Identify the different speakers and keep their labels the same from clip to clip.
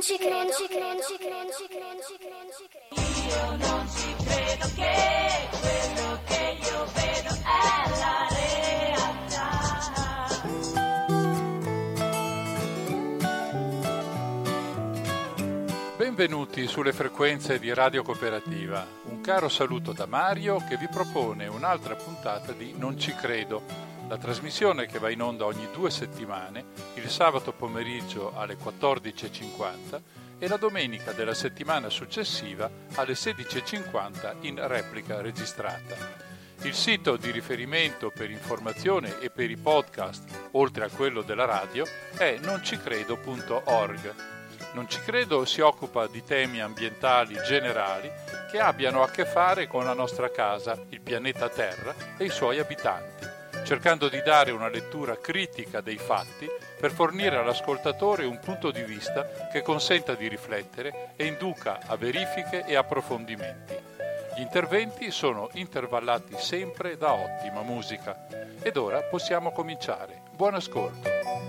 Speaker 1: ci credo. Io non ci credo che quello che io vedo è la realtà.
Speaker 2: Benvenuti sulle frequenze di Radio Cooperativa. Un caro saluto da Mario che vi propone un'altra puntata di Non ci credo, la trasmissione che va in onda ogni 2 settimane, il sabato pomeriggio alle 14.50 e la domenica della settimana successiva alle 16.50 in replica registrata. Il sito di riferimento per informazione e per i podcast, oltre a quello della radio, è noncicredo.org. Non ci credo si occupa di temi ambientali generali che abbiano a che fare con la nostra casa, il pianeta Terra e i suoi abitanti, cercando di dare una lettura critica dei fatti per fornire all'ascoltatore un punto di vista che consenta di riflettere e induca a verifiche e approfondimenti. Gli interventi sono intervallati sempre da ottima musica. Ed ora possiamo cominciare. Buon ascolto.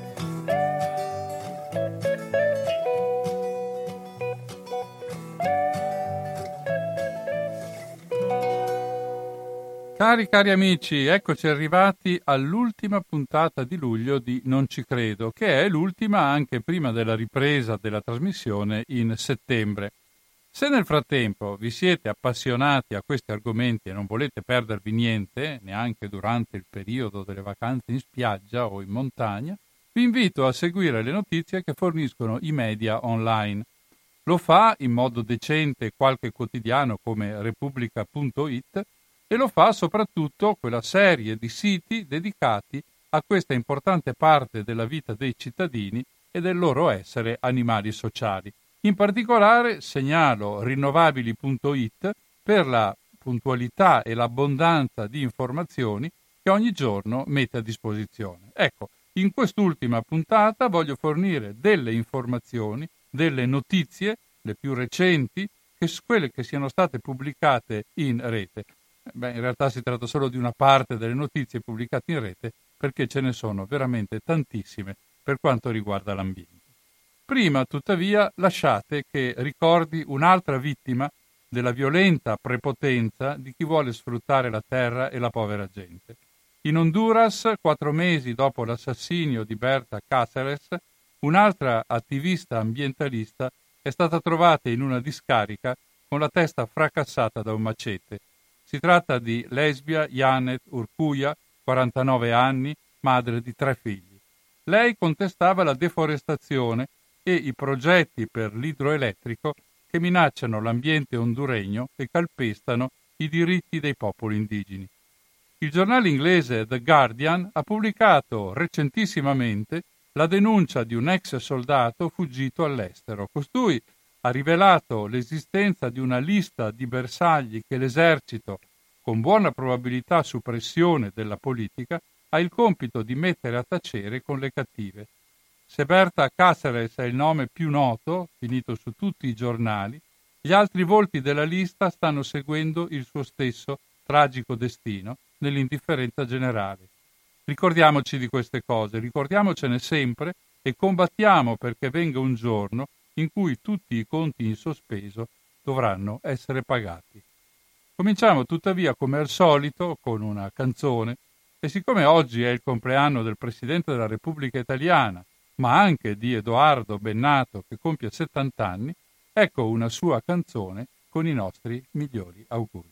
Speaker 2: Cari amici, eccoci arrivati all'ultima puntata di luglio di Non ci credo, che è l'ultima anche prima della ripresa della trasmissione in settembre. Se nel frattempo vi siete appassionati a questi argomenti e non volete perdervi niente, neanche durante il periodo delle vacanze in spiaggia o in montagna, vi invito a seguire le notizie che forniscono i media online. Lo fa in modo decente qualche quotidiano come Repubblica.it, e lo fa soprattutto quella serie di siti dedicati a questa importante parte della vita dei cittadini e del loro essere animali sociali. In particolare segnalo rinnovabili.it per la puntualità e l'abbondanza di informazioni che ogni giorno mette a disposizione. Ecco, in quest'ultima puntata voglio fornire delle informazioni, delle notizie, le più recenti, quelle che siano state pubblicate in rete. In realtà si tratta solo di una parte delle notizie pubblicate in rete, perché ce ne sono veramente tantissime per quanto riguarda l'ambiente. Prima, tuttavia, lasciate che ricordi un'altra vittima della violenta prepotenza di chi vuole sfruttare la terra e la povera gente. In Honduras, 4 mesi dopo l'assassinio di Berta Cáceres, un'altra attivista ambientalista è stata trovata in una discarica con la testa fracassata da un macete. Si tratta di Lesbia Janet Urcuya, 49 anni, madre di 3 figli. Lei contestava la deforestazione e i progetti per l'idroelettrico che minacciano l'ambiente honduregno e calpestano i diritti dei popoli indigeni. Il giornale inglese The Guardian ha pubblicato recentissimamente la denuncia di un ex soldato fuggito all'estero. Costui ha rivelato l'esistenza di una lista di bersagli che l'esercito, con buona probabilità su pressione della politica, ha il compito di mettere a tacere con le cattive. Se Berta Cáceres è il nome più noto, finito su tutti i giornali, gli altri volti della lista stanno seguendo il suo stesso tragico destino nell'indifferenza generale. Ricordiamoci di queste cose, ricordiamocene sempre e combattiamo perché venga un giorno in cui tutti i conti in sospeso dovranno essere pagati. Cominciamo tuttavia come al solito con una canzone e siccome oggi è il compleanno del Presidente della Repubblica Italiana, ma anche di Edoardo Bennato che compie 70 anni, ecco una sua canzone con i nostri migliori auguri.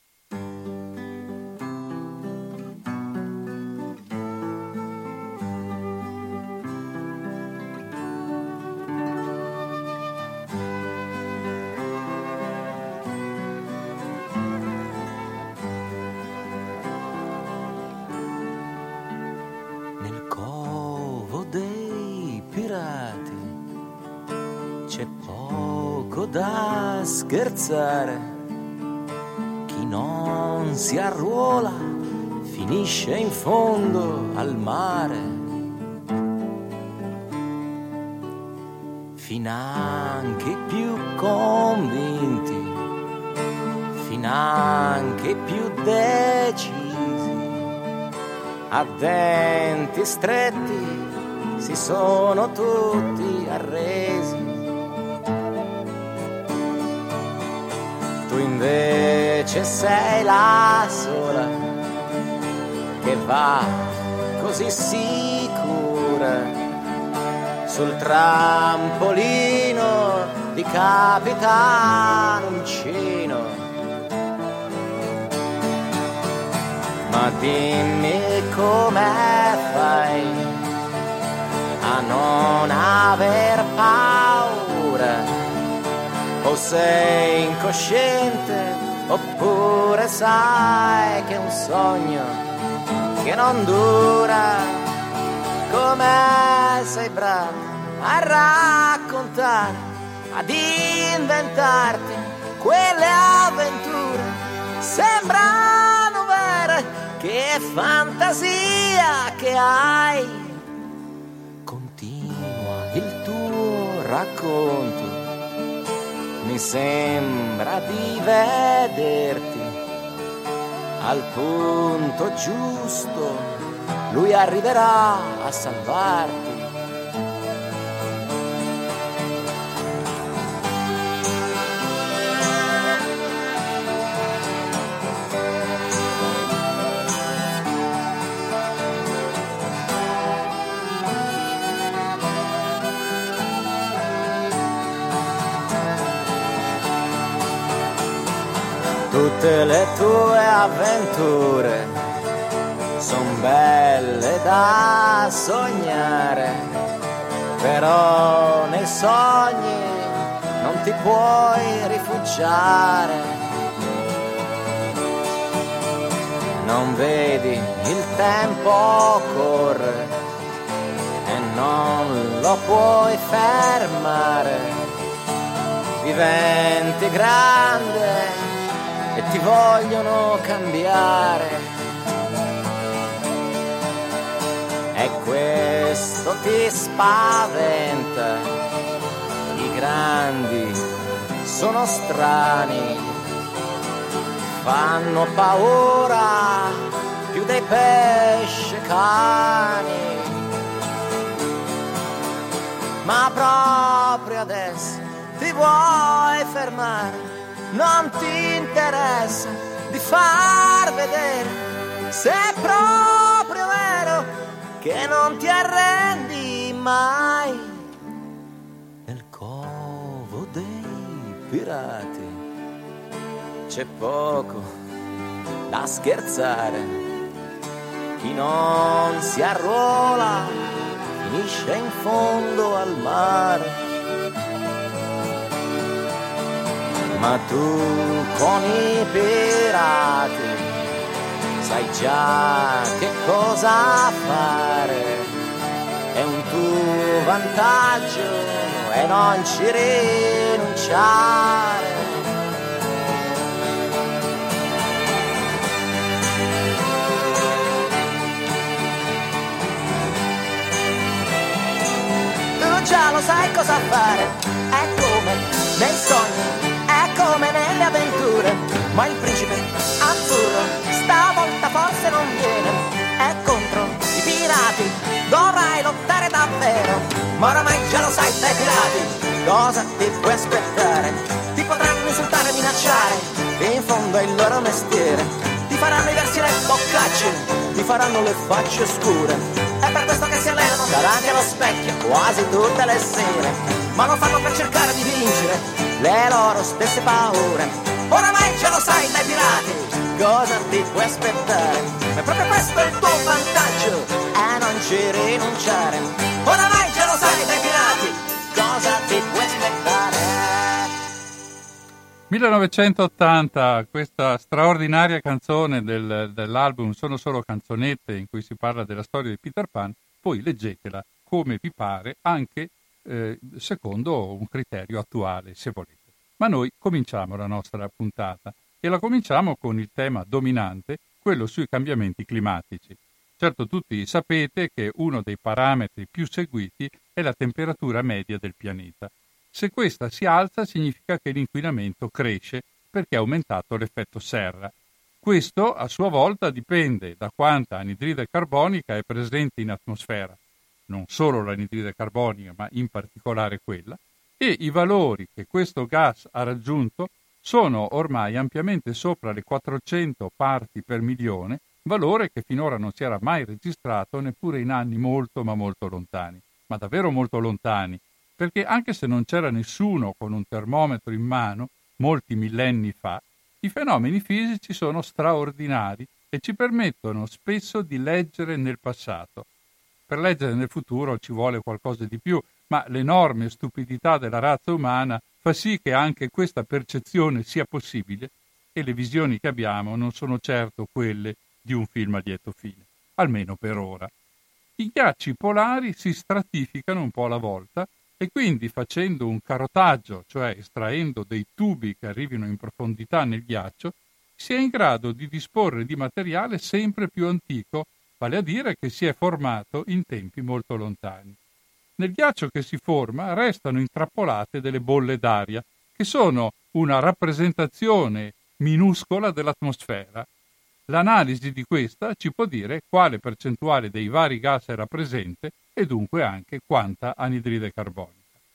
Speaker 3: C'è poco da scherzare, chi non si arruola finisce in fondo al mare. Finanche i più convinti, finanche i più decisi, a denti stretti si sono tutti arresi. Tu invece sei la sola che va così sicura sul trampolino di Capitanuncino. Ma dimmi come fai a non aver paura, o sei incosciente oppure sai che è un sogno che non dura. Come sei bravo a raccontare, ad inventarti quelle avventure, sembrano vere, che fantasia che hai. Continua il tuo racconto, mi sembra di vederti al punto giusto, lui arriverà a salvarti. Tutte le tue avventure son belle da sognare, però nei sogni non ti puoi rifugiare. Non vedi il tempo corre e non lo puoi fermare. Diventi grande e ti vogliono cambiare, e questo ti spaventa. I grandi sono strani, fanno paura più dei pesce cani. Ma proprio adesso ti vuoi fermare, non ti interessa di far vedere se è proprio vero che non ti arrendi mai. Nel covo dei pirati c'è poco da scherzare, chi non si arruola finisce in fondo al mare. Ma tu con i pirati sai già che cosa fare, è un tuo vantaggio e non ci rinunciare. Tu già lo sai cosa fare, è come nei sogni, come nelle avventure, ma il principe azzurro stavolta forse non viene, è contro i pirati, dovrai lottare davvero, ma oramai già lo sai dai pirati, cosa ti puoi aspettare, ti potranno insultare e minacciare, in fondo è il loro mestiere, ti faranno i versi le boccacce, ti faranno le facce scure, è per questo che si allenano davanti allo specchio quasi tutte le sere, ma lo fanno per cercare di vincere le loro stesse paure. Oramai già lo sai dai pirati, cosa ti puoi aspettare, ma proprio questo è il tuo vantaggio e non ci rinunciare. Oramai già lo sai dai pirati, cosa ti puoi aspettare.
Speaker 2: 1980, questa straordinaria canzone dell'album Sono solo canzonette, in cui si parla della storia di Peter Pan. Poi leggetela come vi pare, anche secondo un criterio attuale, se volete. Ma noi cominciamo la nostra puntata e la cominciamo con il tema dominante, quello sui cambiamenti climatici. Certo, tutti sapete che uno dei parametri più seguiti è la temperatura media del pianeta. Se questa si alza significa che l'inquinamento cresce perché è aumentato l'effetto serra. Questo a sua volta dipende da quanta anidride carbonica è presente in atmosfera, non solo l'anidride carbonica ma in particolare quella, e i valori che questo gas ha raggiunto sono ormai ampiamente sopra le 400 parti per milione, valore che finora non si era mai registrato neppure in anni molto ma molto lontani, ma davvero molto lontani, perché anche se non c'era nessuno con un termometro in mano molti millenni fa, i fenomeni fisici sono straordinari e ci permettono spesso di leggere nel passato. Per leggere nel futuro ci vuole qualcosa di più, ma l'enorme stupidità della razza umana fa sì che anche questa percezione sia possibile e le visioni che abbiamo non sono certo quelle di un film a lieto fine, almeno per ora. I ghiacci polari si stratificano un po' alla volta e quindi facendo un carotaggio, cioè estraendo dei tubi che arrivino in profondità nel ghiaccio, si è in grado di disporre di materiale sempre più antico, vale a dire che si è formato in tempi molto lontani. Nel ghiaccio che si forma restano intrappolate delle bolle d'aria, che sono una rappresentazione minuscola dell'atmosfera. L'analisi di questa ci può dire quale percentuale dei vari gas era presente e dunque anche quanta anidride carbonica.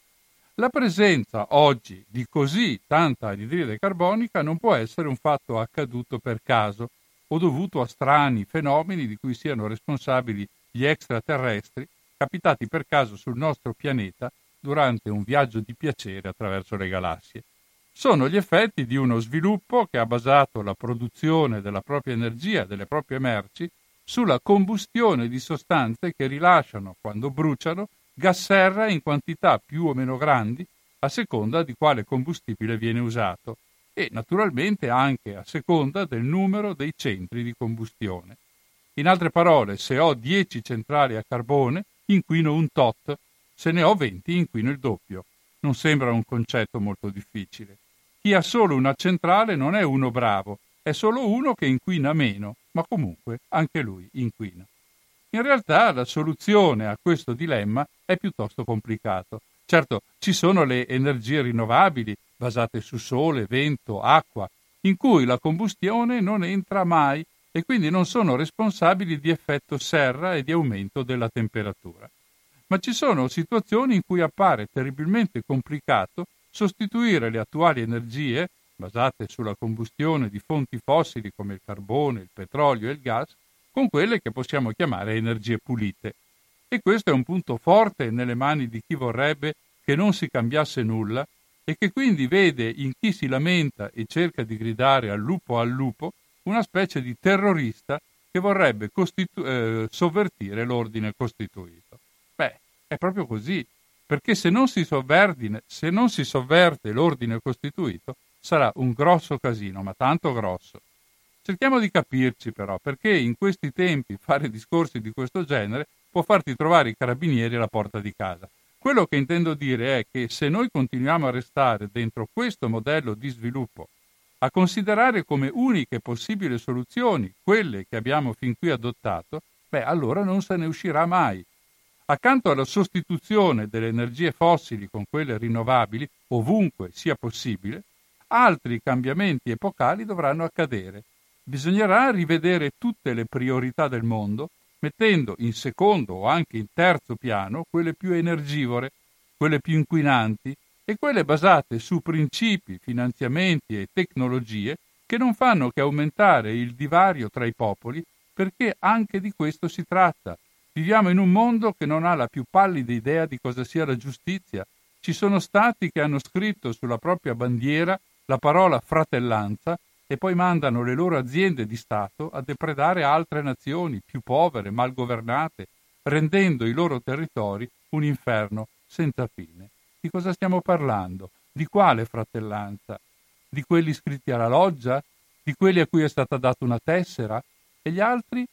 Speaker 2: La presenza oggi di così tanta anidride carbonica non può essere un fatto accaduto per caso o dovuto a strani fenomeni di cui siano responsabili gli extraterrestri capitati per caso sul nostro pianeta durante un viaggio di piacere attraverso le galassie. Sono gli effetti di uno sviluppo che ha basato la produzione della propria energia, delle proprie merci, sulla combustione di sostanze che rilasciano, quando bruciano, gas serra in quantità più o meno grandi a seconda di quale combustibile viene usato e naturalmente anche a seconda del numero dei centri di combustione. In altre parole, se ho 10 centrali a carbone, inquino un tot, se ne ho 20 inquino il doppio. Non sembra un concetto molto difficile. Chi ha solo una centrale non è uno bravo, è solo uno che inquina meno, ma comunque anche lui inquina. In realtà la soluzione a questo dilemma è piuttosto complicato. Certo, ci sono le energie rinnovabili basate su sole, vento, acqua, in cui la combustione non entra mai e quindi non sono responsabili di effetto serra e di aumento della temperatura. Ma ci sono situazioni in cui appare terribilmente complicato sostituire le attuali energie, basate sulla combustione di fonti fossili come il carbone, il petrolio e il gas, con quelle che possiamo chiamare energie pulite. E questo è un punto forte nelle mani di chi vorrebbe che non si cambiasse nulla e che quindi vede in chi si lamenta e cerca di gridare al lupo una specie di terrorista che vorrebbe sovvertire l'ordine costituito. Beh, è proprio così, perché se non si sovverte l'ordine costituito sarà un grosso casino, ma tanto grosso. Cerchiamo di capirci però, perché in questi tempi fare discorsi di questo genere può farti trovare i carabinieri alla porta di casa. Quello che intendo dire è che se noi continuiamo a restare dentro questo modello di sviluppo, a considerare come uniche possibili soluzioni quelle che abbiamo fin qui adottato, allora non se ne uscirà mai. Accanto alla sostituzione delle energie fossili con quelle rinnovabili, ovunque sia possibile, altri cambiamenti epocali dovranno accadere. Bisognerà rivedere tutte le priorità del mondo, mettendo in secondo o anche in terzo piano quelle più energivore, quelle più inquinanti e quelle basate su principi, finanziamenti e tecnologie che non fanno che aumentare il divario tra i popoli, perché anche di questo si tratta. Viviamo in un mondo che non ha la più pallida idea di cosa sia la giustizia. Ci sono stati che hanno scritto sulla propria bandiera la parola fratellanza e poi mandano le loro aziende di Stato a depredare altre nazioni più povere, mal governate, rendendo i loro territori un inferno senza fine. Di cosa stiamo parlando? Di quale fratellanza? Di quelli iscritti alla loggia? Di quelli a cui è stata data una tessera? E gli altri?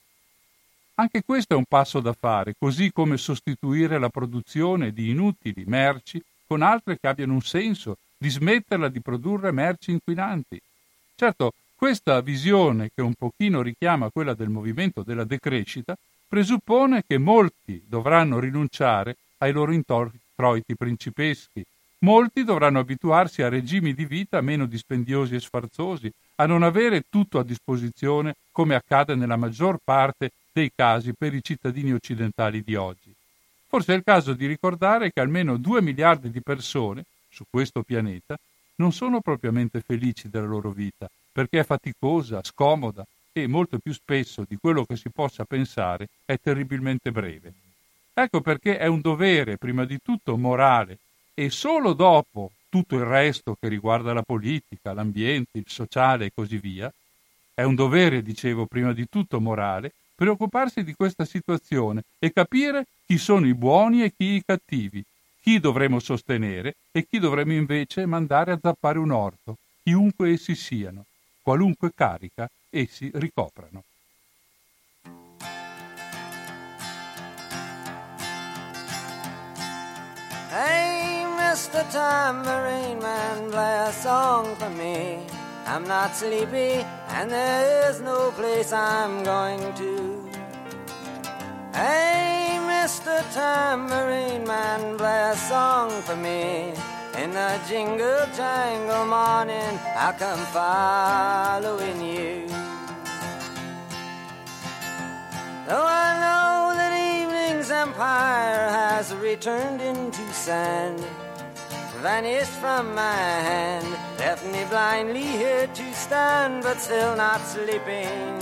Speaker 2: Anche questo è un passo da fare, così come sostituire la produzione di inutili merci con altre che abbiano un senso, di smetterla di produrre merci inquinanti. Certo, questa visione, che un pochino richiama quella del movimento della decrescita, presuppone che molti dovranno rinunciare ai loro introiti principeschi, molti dovranno abituarsi a regimi di vita meno dispendiosi e sfarzosi, a non avere tutto a disposizione come accade nella maggior parte dei casi per i cittadini occidentali di oggi. Forse è il caso di ricordare che almeno 2 miliardi di persone su questo pianeta non sono propriamente felici della loro vita, perché è faticosa, scomoda e molto più spesso di quello che si possa pensare è terribilmente breve. Ecco perché è un dovere, prima di tutto morale, e solo dopo tutto il resto che riguarda la politica, l'ambiente, il sociale e così via, è un dovere, dicevo, prima di tutto morale, preoccuparsi di questa situazione e capire chi sono i buoni e chi i cattivi, chi dovremo sostenere e chi dovremo invece mandare a zappare un orto, chiunque essi siano, qualunque carica essi ricoprano.
Speaker 3: Hey, Mr. Tambourine Man, play a song for me. I'm not sleepy and there is no place I'm going to. Hey, Mr. Tambourine Man, play a song for me. In the jingle jangle morning, I'll come following you. Though I know that evening's empire has returned into sand, vanished from my hand, left me blindly here to stand, but still not sleeping.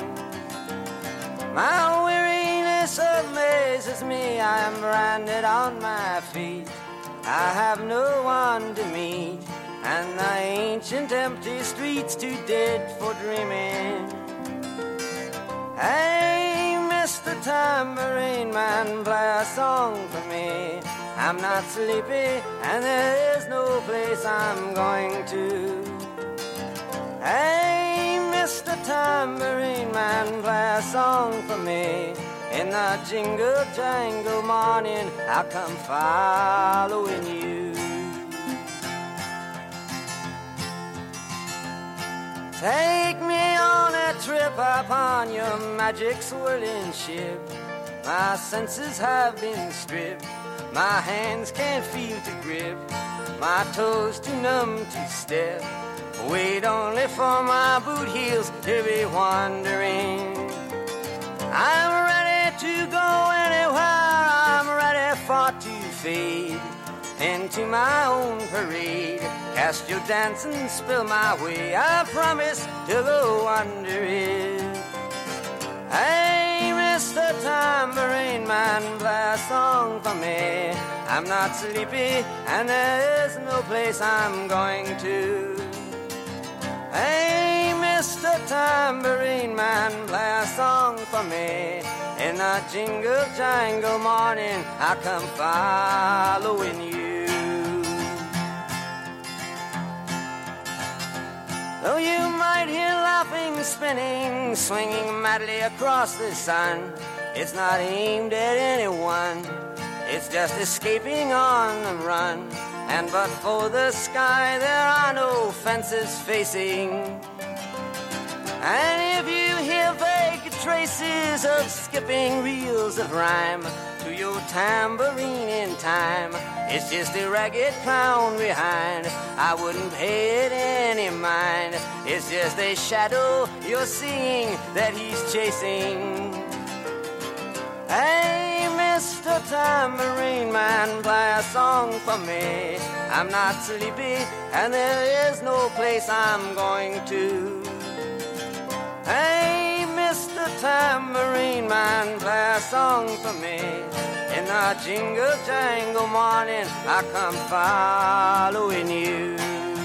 Speaker 3: My weariness amazes me, I am branded on my feet. I have no one to meet, and the ancient empty streets too dead for dreaming. Hey, Mr. Tambourine Man, play a song for me. I'm not sleepy, and there is no place I'm going to. Hey, Mr. Tambourine Man, play a song for me. In the jingle jangle morning, I'll come following you. Take me on a trip upon your magic swirling ship. My senses have been stripped, my hands can't feel to grip, my toes too numb to step. Wait only for my boot heels to be wandering. I'm ready to go anywhere, I'm ready for to fade into my own parade. Cast your dancing spell my way, I promise to go under it. Hey, Mr. Tambourine Man, play a song for me. I'm not sleepy and there is no place I'm going to. Hey, Mr. Tambourine Man, play a song for me. In a jingle jangle morning, I come following you. Though you might hear laughing, spinning, swinging madly across the sun, it's not aimed at anyone, it's just escaping on the run. And but for the sky, there are no fences facing. And if you hear vague traces of skipping reels of rhyme to your tambourine in time, it's just a ragged clown behind. I wouldn't pay it any mind. It's just a shadow you're seeing that he's chasing. Hey, Mr. Tambourine Man, play a song for me. I'm not sleepy and there is no place I'm going to. Hey, Mr. Tambourine Man, play a song for me. In the jingle jangle morning, I come following you.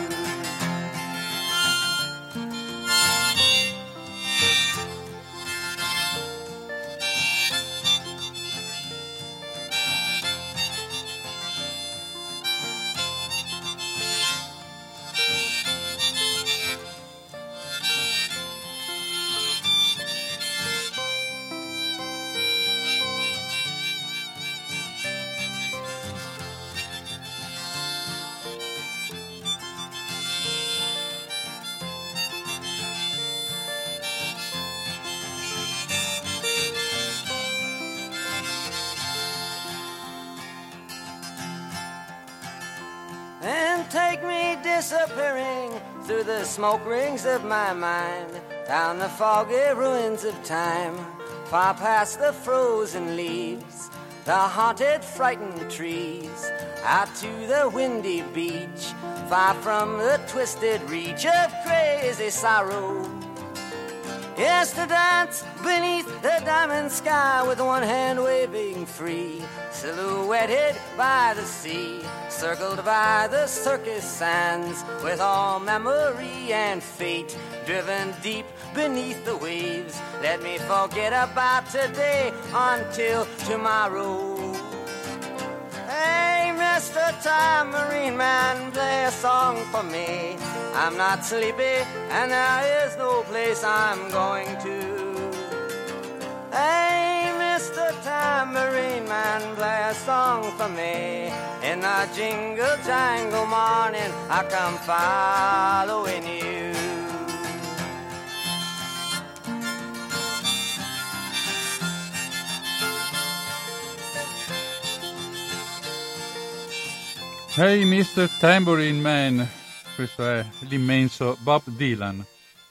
Speaker 3: Take me disappearing through the smoke rings of my mind, down the foggy ruins of time, far past the frozen leaves, the haunted, frightened trees, out to the windy beach, far from the twisted reach of crazy sorrow. Yes, to dance beneath the diamond sky with one hand waving free, silhouetted by the sea, circled by the circus sands, with all memory and fate driven deep beneath the waves. Let me forget about today until tomorrow. Hey, Mr. Tambourine Man, play a song for me. I'm not sleepy and there is no place I'm going to. Hey, Mr. Tambourine Man, play a song for me. In the jingle jangle morning I come following you.
Speaker 2: Hey Mr. Tambourine Man, questo è l'immenso Bob Dylan.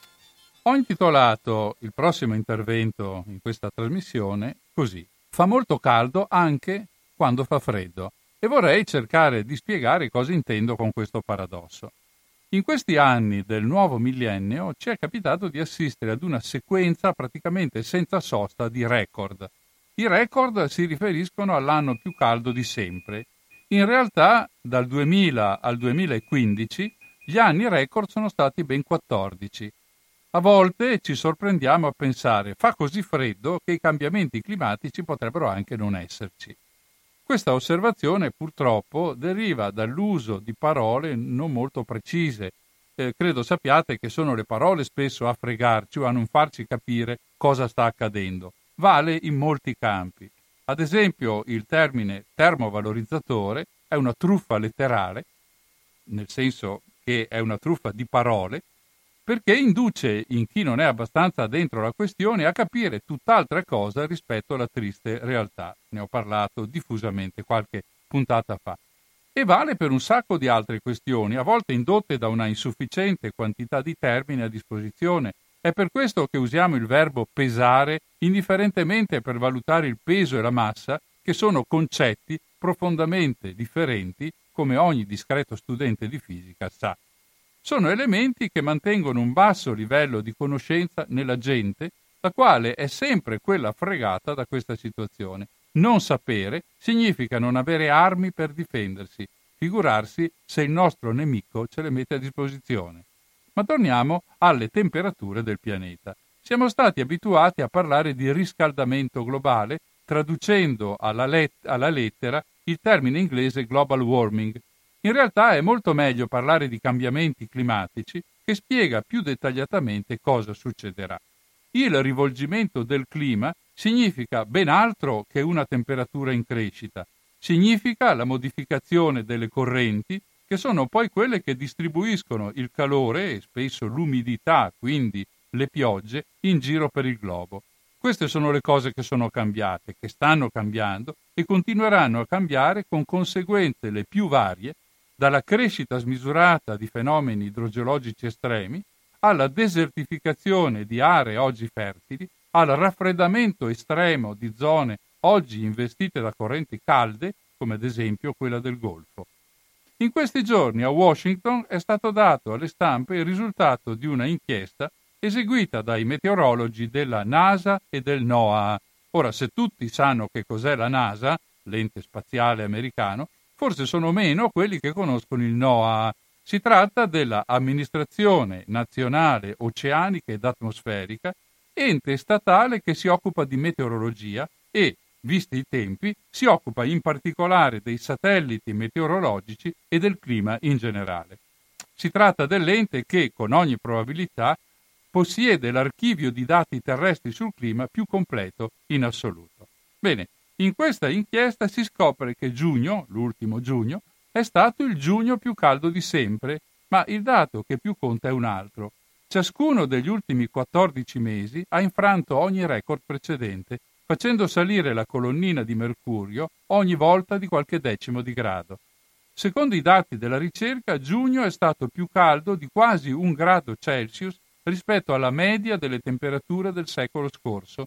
Speaker 2: Ho intitolato il prossimo intervento in questa trasmissione così: fa molto caldo anche quando fa freddo, e vorrei cercare di spiegare cosa intendo con questo paradosso. In questi anni del nuovo millennio ci è capitato di assistere ad una sequenza praticamente senza sosta di record. I record si riferiscono all'anno più caldo di sempre. In realtà, dal 2000 al 2015, gli anni record sono stati ben 14. A volte ci sorprendiamo a pensare: fa così freddo che i cambiamenti climatici potrebbero anche non esserci. Questa osservazione, purtroppo, deriva dall'uso di parole non molto precise. Credo sappiate che sono le parole spesso a fregarci o a non farci capire cosa sta accadendo. Vale in molti campi. Ad esempio, il termine termovalorizzatore è una truffa letterale, nel senso che è una truffa di parole, perché induce in chi non è abbastanza dentro la questione a capire tutt'altra cosa rispetto alla triste realtà. Ne ho parlato diffusamente qualche puntata fa. E vale per un sacco di altre questioni, a volte indotte da una insufficiente quantità di termini a disposizione. È per questo che usiamo il verbo pesare indifferentemente per valutare il peso e la massa, che sono concetti profondamente differenti, come ogni discreto studente di fisica sa. Sono elementi che mantengono un basso livello di conoscenza nella gente, la quale è sempre quella fregata da questa situazione. Non sapere significa non avere armi per difendersi, figurarsi se il nostro nemico ce le mette a disposizione. Ma torniamo alle temperature del pianeta. Siamo stati abituati a parlare di riscaldamento globale, traducendo alla lettera il termine inglese global warming. In realtà è molto meglio parlare di cambiamenti climatici, che spiega più dettagliatamente cosa succederà. Il rivolgimento del clima significa ben altro che una temperatura in crescita. Significa la modificazione delle correnti, che sono poi quelle che distribuiscono il calore e spesso l'umidità, quindi le piogge, in giro per il globo. Queste sono le cose che sono cambiate, che stanno cambiando e continueranno a cambiare con conseguenze le più varie, dalla crescita smisurata di fenomeni idrogeologici estremi, alla desertificazione di aree oggi fertili, al raffreddamento estremo di zone oggi investite da correnti calde, come ad esempio quella del Golfo. In questi giorni a Washington è stato dato alle stampe il risultato di una inchiesta eseguita dai meteorologi della NASA e del NOAA. Ora, se tutti sanno che cos'è la NASA, l'ente spaziale americano, forse sono meno quelli che conoscono il NOAA. Si tratta della Amministrazione Nazionale Oceanica ed Atmosferica, ente statale che si occupa di meteorologia e, visti i tempi, si occupa in particolare dei satelliti meteorologici e del clima in generale. Si tratta dell'ente che, con ogni probabilità, possiede l'archivio di dati terrestri sul clima più completo in assoluto. Bene, in questa inchiesta si scopre che giugno, l'ultimo giugno, è stato il giugno più caldo di sempre, ma il dato che più conta è un altro. Ciascuno degli ultimi 14 mesi ha infranto ogni record precedente, facendo salire la colonnina di mercurio ogni volta di qualche decimo di grado. Secondo i dati della ricerca, giugno è stato più caldo di quasi 1 grado Celsius rispetto alla media delle temperature del secolo scorso,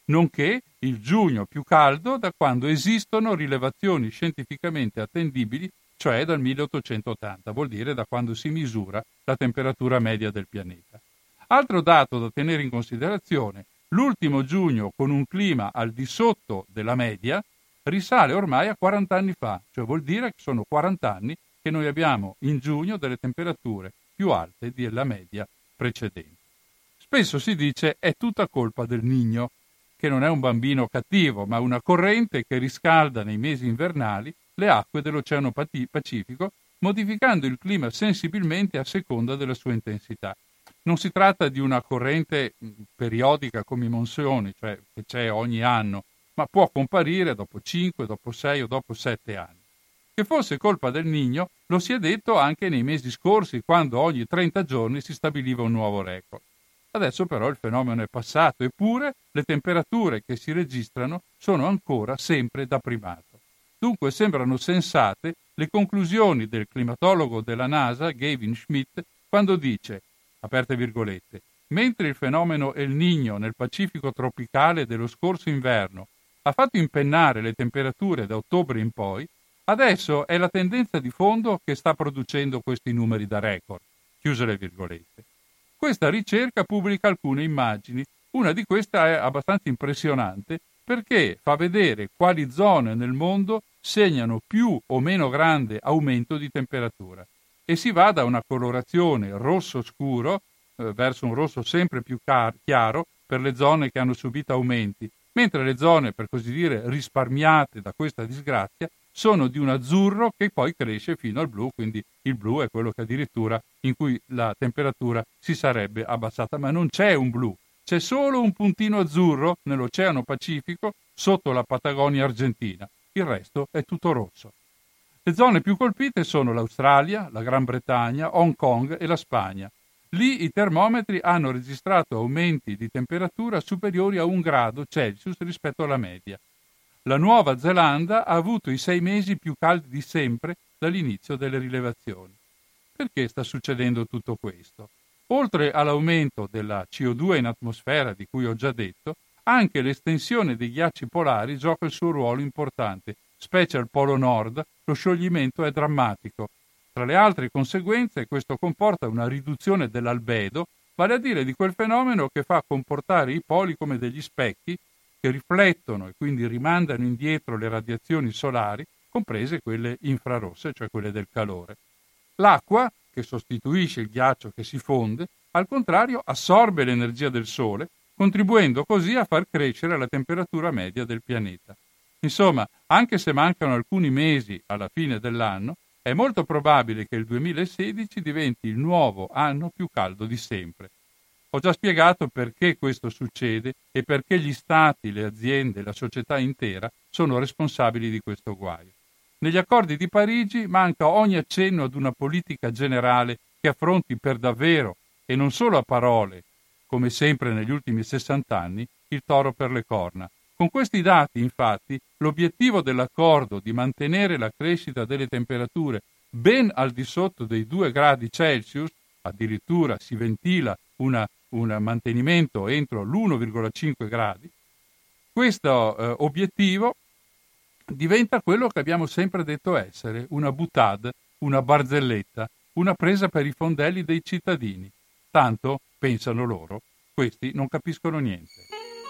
Speaker 2: nonché il giugno più caldo da quando esistono rilevazioni scientificamente attendibili, cioè dal 1880, vuol dire da quando si misura la temperatura media del pianeta. Altro dato da tenere in considerazione: l'ultimo giugno con un clima al di sotto della media risale ormai a 40 anni fa, cioè vuol dire che sono 40 anni che noi abbiamo in giugno delle temperature più alte della media precedente. Spesso si dice è tutta colpa del Niño, che non è un bambino cattivo, ma una corrente che riscalda nei mesi invernali le acque dell'Oceano Pacifico, modificando il clima sensibilmente a seconda della sua intensità. Non si tratta di una corrente periodica come i monsoni, cioè che c'è ogni anno, ma può comparire dopo 5, dopo 6 o dopo 7 anni. Che fosse colpa del Niño lo si è detto anche nei mesi scorsi, quando ogni 30 giorni si stabiliva un nuovo record. Adesso però il fenomeno è passato, eppure le temperature che si registrano sono ancora sempre da primato. Dunque sembrano sensate le conclusioni del climatologo della NASA, Gavin Schmidt, quando dice, aperte virgolette, mentre il fenomeno El Niño nel Pacifico tropicale dello scorso inverno ha fatto impennare le temperature da ottobre in poi, adesso è la tendenza di fondo che sta producendo questi numeri da record. Chiuse le virgolette. Questa ricerca pubblica alcune immagini. Una di queste è abbastanza impressionante perché fa vedere quali zone nel mondo segnano più o meno grande aumento di temperatura. E si va da una colorazione rosso scuro verso un rosso sempre più chiaro per le zone che hanno subito aumenti, mentre le zone, per così dire, risparmiate da questa disgrazia sono di un azzurro che poi cresce fino al blu, quindi il blu è quello che addirittura in cui la temperatura si sarebbe abbassata, ma non c'è un blu, c'è solo un puntino azzurro nell'Oceano Pacifico sotto la Patagonia argentina, il resto è tutto rosso. Le zone più colpite sono l'Australia, la Gran Bretagna, Hong Kong e la Spagna. Lì i termometri hanno registrato aumenti di temperatura superiori a 1 grado Celsius rispetto alla media. La Nuova Zelanda ha avuto i 6 mesi più caldi di sempre dall'inizio delle rilevazioni. Perché sta succedendo tutto questo? Oltre all'aumento della CO2 in atmosfera, di cui ho già detto, anche l'estensione dei ghiacci polari gioca il suo ruolo importante, specie al Polo Nord. Lo scioglimento è drammatico. Tra le altre conseguenze, questo comporta una riduzione dell'albedo, vale a dire di quel fenomeno che fa comportare i poli come degli specchi che riflettono e quindi rimandano indietro le radiazioni solari, comprese quelle infrarosse, cioè quelle del calore. L'acqua, che sostituisce il ghiaccio che si fonde, al contrario assorbe l'energia del Sole, contribuendo così a far crescere la temperatura media del pianeta. Insomma, anche se mancano alcuni mesi alla fine dell'anno, è molto probabile che il 2016 diventi il nuovo anno più caldo di sempre. Ho già spiegato perché questo succede e perché gli stati, le aziende, la società intera sono responsabili di questo guaio. Negli accordi di Parigi manca ogni accenno ad una politica generale che affronti per davvero, e non solo a parole, come sempre negli ultimi 60 anni, il toro per le corna. Con questi dati, infatti, l'obiettivo dell'accordo di mantenere la crescita delle temperature ben al di sotto dei 2 gradi Celsius, addirittura si ventila un mantenimento entro l'1,5 gradi, questo obiettivo diventa quello che abbiamo sempre detto essere, una boutade, una barzelletta, una presa per i fondelli dei cittadini. Tanto, pensano loro, questi non capiscono niente.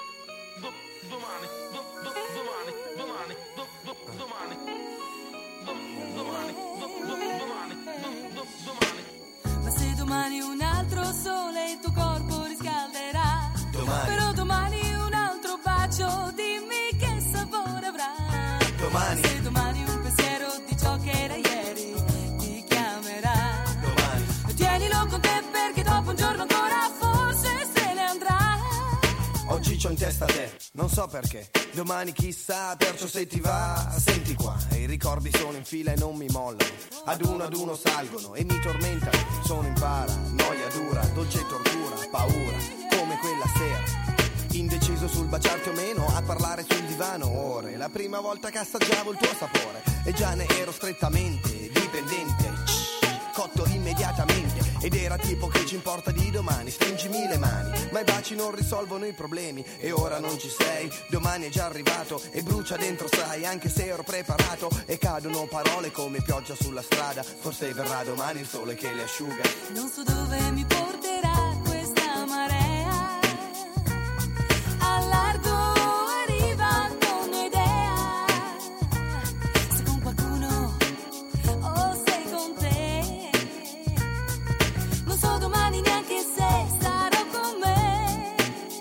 Speaker 4: Ma se domani un altro sole il tuo corpo riscalderà, però domani un altro bacio, dimmi che sapore avrà.
Speaker 5: Domani.
Speaker 4: Se domani un pensiero di ciò che era ieri ti chiamerà,
Speaker 5: Domani.
Speaker 4: tienilo con te perché dopo un giorno ancora forse se ne andrà.
Speaker 5: Oggi c'ho in testa te, non so perché. Domani chissà, perciò se ti va, senti qua. E i ricordi sono in fila e non mi mollano. Ad uno salgono e mi tormentano. Sono in para, noia dura, dolce tortura, paura, come quella sera. Indeciso sul baciarti o meno, a parlare sul divano ore. La prima volta che assaggiavo il tuo sapore e già ne ero strettamente dipendente. Cotto immediatamente ed era tipo che ci importa di domani, stringimi le mani, ma i baci non risolvono i problemi e ora non ci sei, domani è già arrivato e brucia dentro sai, anche se ero preparato e cadono parole come pioggia sulla strada, forse verrà domani il sole che le asciuga.
Speaker 4: Non so dove mi porterà questa marea, al largo arriva non ho idea, se con qualcuno o se con te, non so domani neanche se sarò con me,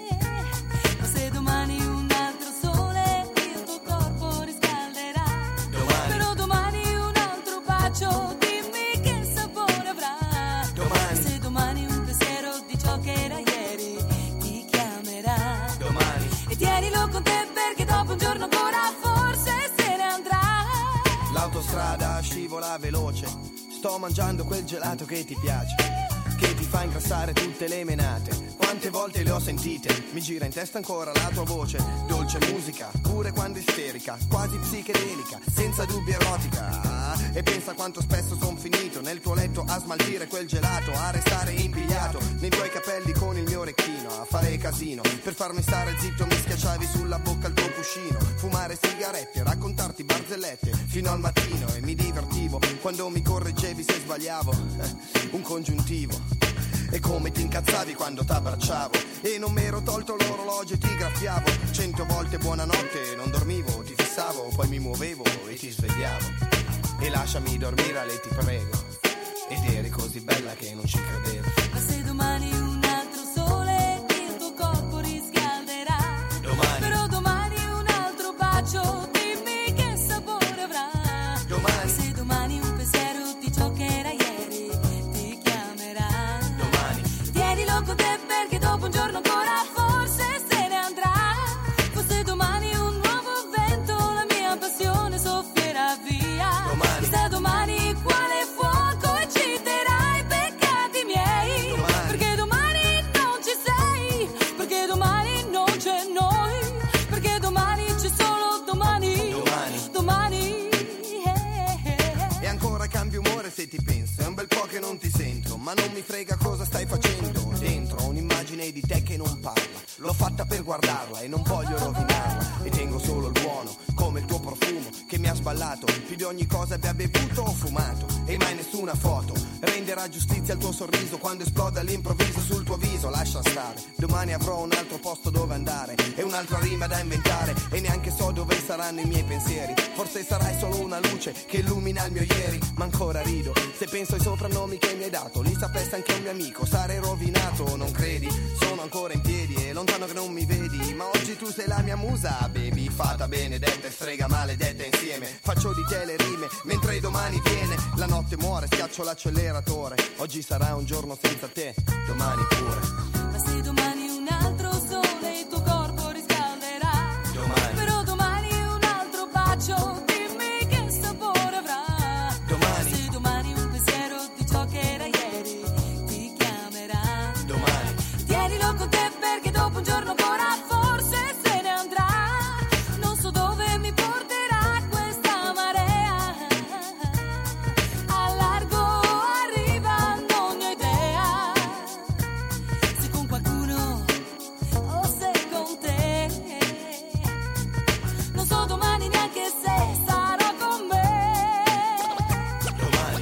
Speaker 4: ma se domani un altro sole il tuo corpo riscalderà, domani. Però domani un altro bacio dimmi che sapore avrà, domani. Se domani un pensiero di ciò che era ieri ti chiamerà, domani. E tienilo con te perché dopo un giorno ancora forse se ne andrà.
Speaker 5: L'autostrada scivola veloce, sto mangiando quel gelato che ti piace, che ti fa ingrassare tutte le menate. Quante volte le ho sentite, mi gira in testa ancora la tua voce, dolce musica, pure quando isterica, quasi psichedelica, senza dubbio erotica. E pensa quanto spesso son finito nel tuo letto a smaltire quel gelato, a restare impigliato nei tuoi capelli con il mio orecchino, a fare casino, per farmi stare zitto mi schiacciavi sulla bocca il tuo cuscino, fumare sigarette, raccontarti barzellette fino al mattino e mi divertivo quando mi correggevi se sbagliavo un congiuntivo. E come ti incazzavi quando t'abbracciavo e non m'ero tolto l'orologio e ti graffiavo 100 volte buonanotte, non dormivo, ti fissavo, poi mi muovevo e ti svegliavo. E lasciami dormire Ale ti prego, ed eri così bella che non ci credevo.
Speaker 4: Ma se domani un altro sole il tuo corpo riscalderà, domani. Però domani un altro bacio dimmi che sapore avrà, domani. Se domani un pensiero di ciò che era ieri ti chiamerà, domani. Tienilo con te perché dopo un giorno ancora forse se ne andrà, forse domani un nuovo vento la mia passione soffierà via, domani. Chissà domani quale fuoco ecciterà i peccati miei, domani. Perché domani non ci sei, perché domani non c'è noi, perché domani c'è solo domani, domani, domani.
Speaker 5: E ancora cambio umore se ti penso, è un bel po' che non ti sento, ma non mi frega cosa stai facendo dentro, ho un'immagine di te che non parla, l'ho fatta per guardarla e non voglio rovinarla, e tengo solo il buono, come il tuo profumo che mi ha sballato, più di ogni cosa abbia bevuto o fumato, e mai nessuna foto renderà giustizia al tuo sorriso quando esplode all'improvviso sul tuo viso. Lascia stare, domani avrò un altro posto dove andare e un'altra rima da inventare, e neanche so dove saranno i miei pensieri, forse sarai solo una luce che illumina il mio ieri, ma ancora rido se penso ai soprannomi che mi hai dato, li sapesse anche un mio amico, sarei rovinato, non credi? Sono ancora in piedi e lontano che non mi vedi, ma oggi tu sei la mia musa, baby, fata benedetta e strega maledetta insieme, faccio di te le rime mentre domani viene, la notte muore, schiaccio l'acceleratore, oggi sarà un giorno senza te, domani pure.
Speaker 4: Ma se domani un altro sole il tuo corpo riscalderà,
Speaker 5: domani.
Speaker 4: Però domani un altro bacio dimmi che sapore avrà,
Speaker 5: domani.
Speaker 4: Se domani un pensiero di ciò che era ieri ti chiamerà,
Speaker 5: domani.
Speaker 4: Tienilo con te perché dopo un giorno ancora forse se ne andrà, non so dove mi porterà questa marea, al largo arriva non ho idea, se con qualcuno o se con te, non so domani neanche se sarò con me,
Speaker 5: Domani.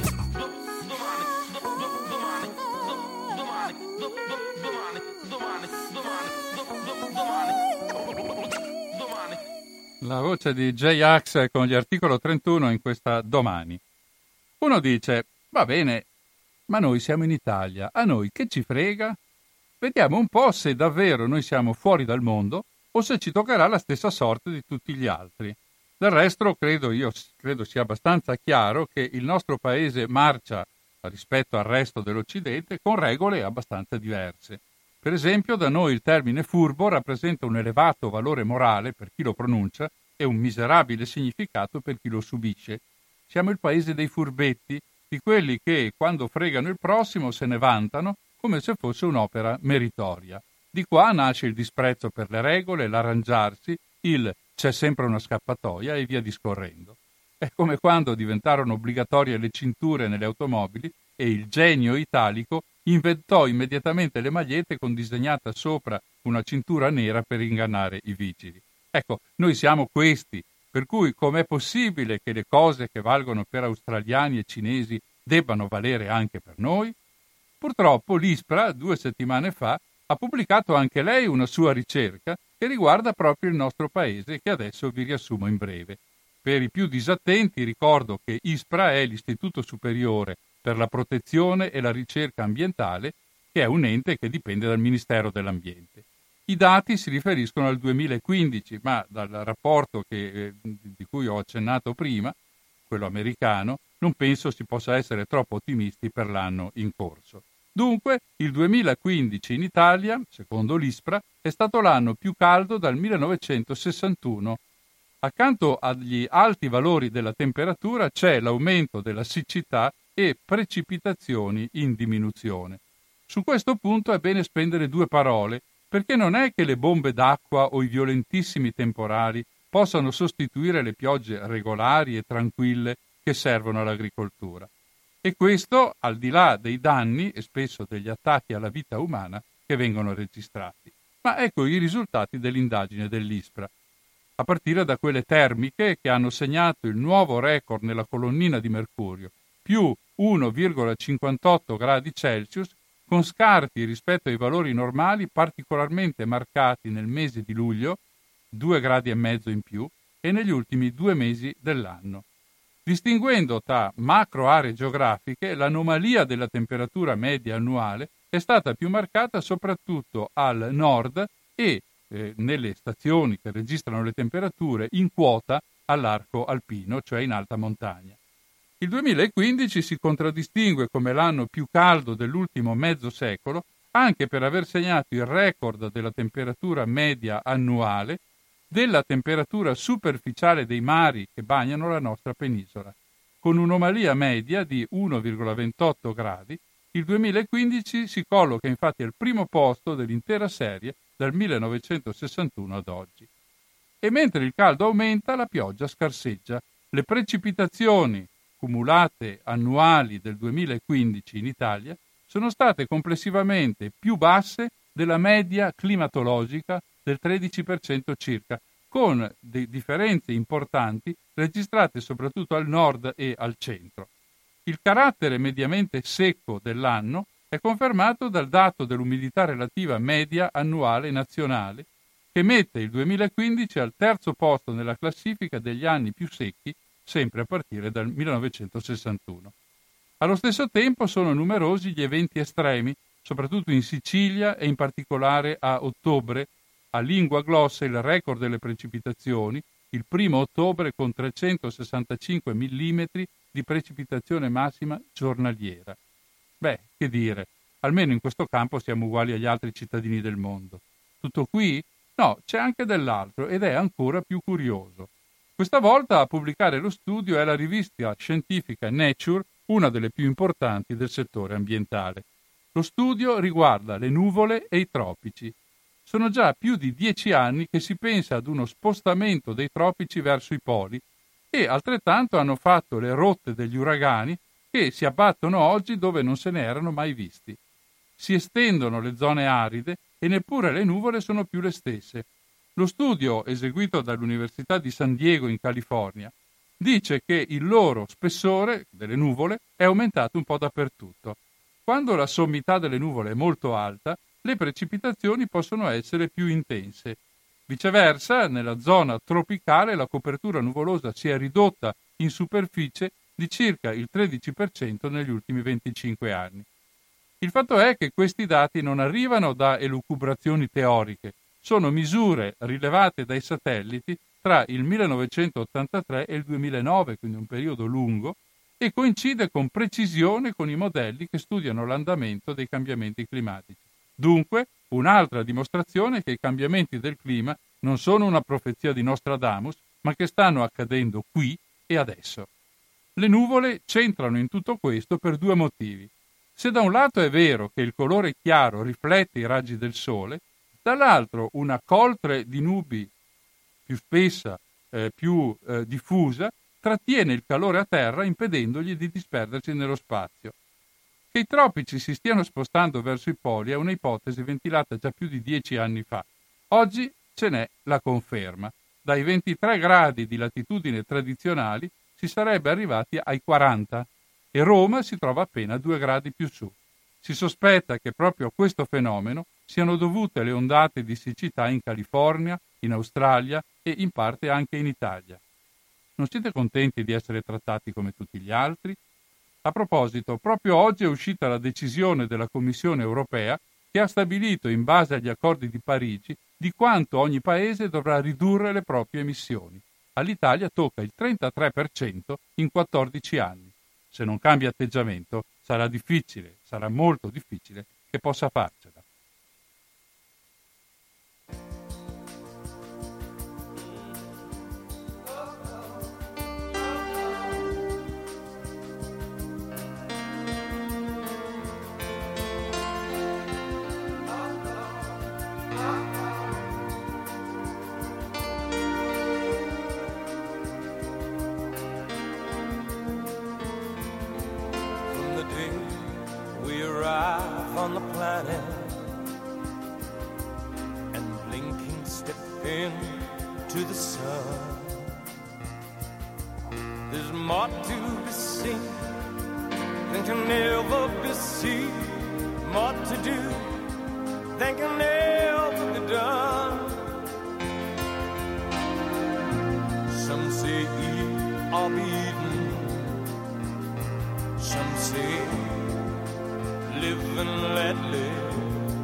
Speaker 2: La voce di J-Ax con gli articolo 31 in questa Domani. Uno dice, va bene, ma noi siamo in Italia, a noi che ci frega? Vediamo un po' se davvero noi siamo fuori dal mondo o se ci toccherà la stessa sorte di tutti gli altri. Del resto credo sia abbastanza chiaro che il nostro paese marcia rispetto al resto dell'Occidente con regole abbastanza diverse. Per esempio, da noi il termine furbo rappresenta un elevato valore morale per chi lo pronuncia e un miserabile significato per chi lo subisce. Siamo il paese dei furbetti, di quelli che, quando fregano il prossimo, se ne vantano come se fosse un'opera meritoria. Di qua nasce il disprezzo per le regole, l'arrangiarsi, il c'è sempre una scappatoia e via discorrendo. È come quando diventarono obbligatorie le cinture nelle automobili e il genio italico inventò immediatamente le magliette con disegnata sopra una cintura nera per ingannare i vigili. Ecco, noi siamo questi, per cui com'è possibile che le cose che valgono per australiani e cinesi debbano valere anche per noi? Purtroppo l'ISPRA 2 settimane fa ha pubblicato anche lei una sua ricerca che riguarda proprio il nostro paese, che adesso vi riassumo in breve. Per i più disattenti ricordo che ISPRA è l'Istituto Superiore per la Protezione e la Ricerca Ambientale, che è un ente che dipende dal Ministero dell'Ambiente. I dati si riferiscono al 2015, ma dal rapporto di cui ho accennato prima, quello americano, non penso si possa essere troppo ottimisti per l'anno in corso. Dunque, il 2015 in Italia, secondo l'ISPRA, è stato l'anno più caldo dal 1961. Accanto agli alti valori della temperatura c'è l'aumento della siccità e precipitazioni in diminuzione. Su questo punto è bene spendere 2 parole, perché non è che le bombe d'acqua o i violentissimi temporali possano sostituire le piogge regolari e tranquille che servono all'agricoltura. E questo al di là dei danni e spesso degli attacchi alla vita umana che vengono registrati. Ma ecco i risultati dell'indagine dell'ISPRA. A partire da quelle termiche che hanno segnato il nuovo record nella colonnina di mercurio, più 1,58 gradi Celsius, con scarti rispetto ai valori normali particolarmente marcati nel mese di luglio, 2,5 gradi in più, e negli ultimi 2 mesi dell'anno. Distinguendo tra macro aree geografiche, l'anomalia della temperatura media annuale è stata più marcata soprattutto al nord e nelle stazioni che registrano le temperature in quota all'arco alpino, cioè in alta montagna. Il 2015 si contraddistingue come l'anno più caldo dell'ultimo mezzo secolo anche per aver segnato il record della temperatura media annuale, della temperatura superficiale dei mari che bagnano la nostra penisola. Con un'anomalia media di 1,28 gradi, il 2015 si colloca infatti al primo posto dell'intera serie dal 1961 ad oggi. E mentre il caldo aumenta, la pioggia scarseggia. Le precipitazioni cumulate annuali del 2015 in Italia sono state complessivamente più basse della media climatologica del 13% circa, con differenze importanti registrate soprattutto al nord e al centro. Il carattere mediamente secco dell'anno è confermato dal dato dell'umidità relativa media annuale nazionale, che mette il 2015 al terzo posto nella classifica degli anni più secchi, sempre a partire dal 1961. Allo stesso tempo sono numerosi gli eventi estremi, soprattutto in Sicilia e in particolare a ottobre. A Lingua Glossa il record delle precipitazioni, il 1 ottobre con 365 mm di precipitazione massima giornaliera. Beh, che dire, almeno in questo campo siamo uguali agli altri cittadini del mondo. Tutto qui? No, c'è anche dell'altro ed è ancora più curioso. Questa volta a pubblicare lo studio è la rivista scientifica Nature, una delle più importanti del settore ambientale. Lo studio riguarda le nuvole e i tropici. Sono già più di 10 anni che si pensa ad uno spostamento dei tropici verso i poli e altrettanto hanno fatto le rotte degli uragani che si abbattono oggi dove non se ne erano mai visti. Si estendono le zone aride e neppure le nuvole sono più le stesse. Lo studio, eseguito dall'Università di San Diego in California, dice che il loro spessore delle nuvole è aumentato un po' dappertutto. Quando la sommità delle nuvole è molto alta, le precipitazioni possono essere più intense. Viceversa, nella zona tropicale la copertura nuvolosa si è ridotta in superficie di circa il 13% negli ultimi 25 anni. Il fatto è che questi dati non arrivano da elucubrazioni teoriche, sono misure rilevate dai satelliti tra il 1983 e il 2009, quindi un periodo lungo, e coincide con precisione con i modelli che studiano l'andamento dei cambiamenti climatici. Dunque, un'altra dimostrazione che i cambiamenti del clima non sono una profezia di Nostradamus, ma che stanno accadendo qui e adesso. Le nuvole c'entrano in tutto questo per 2 motivi. Se da un lato è vero che il colore chiaro riflette i raggi del sole, dall'altro una coltre di nubi più spessa, più diffusa, trattiene il calore a terra impedendogli di disperdersi nello spazio. Che i tropici si stiano spostando verso i poli è un'ipotesi ventilata già più di 10 anni fa. Oggi ce n'è la conferma. Dai 23 gradi di latitudine tradizionali si sarebbe arrivati ai 40 e Roma si trova appena 2 gradi più su. Si sospetta che proprio a questo fenomeno siano dovute le ondate di siccità in California, in Australia e in parte anche in Italia. Non siete contenti di essere trattati come tutti gli altri? A proposito, proprio oggi è uscita la decisione della Commissione europea che ha stabilito, in base agli accordi di Parigi, di quanto ogni paese dovrà ridurre le proprie emissioni. All'Italia tocca il 33% in 14 anni. Se non cambia atteggiamento, sarà difficile, sarà molto difficile che possa farcela.
Speaker 6: On the planet and blinking step into the sun, there's more to be seen than can ever be seen, more to do than can ever be done. Some say eat or be eaten, some say live and let live,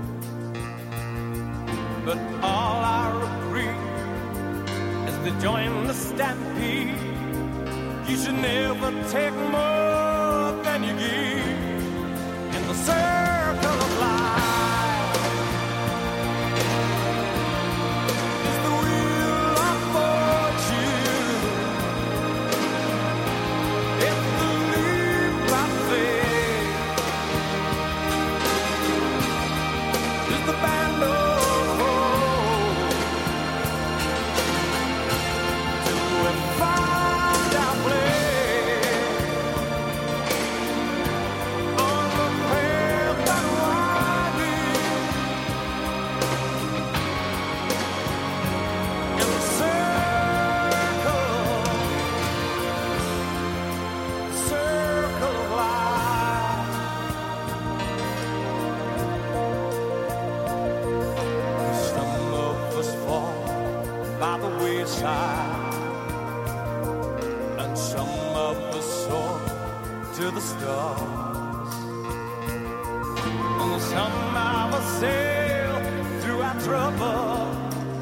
Speaker 6: but all I agree is to join the stampede. You should never take more than you give in the circle of life. It's the wheel of fortune, it's the leap of faith. The band of hope till we find our place on the path that winds in the circle of life. Some of us fall by the wayside, and some of us soar to the stars, and some of us sail through our trouble,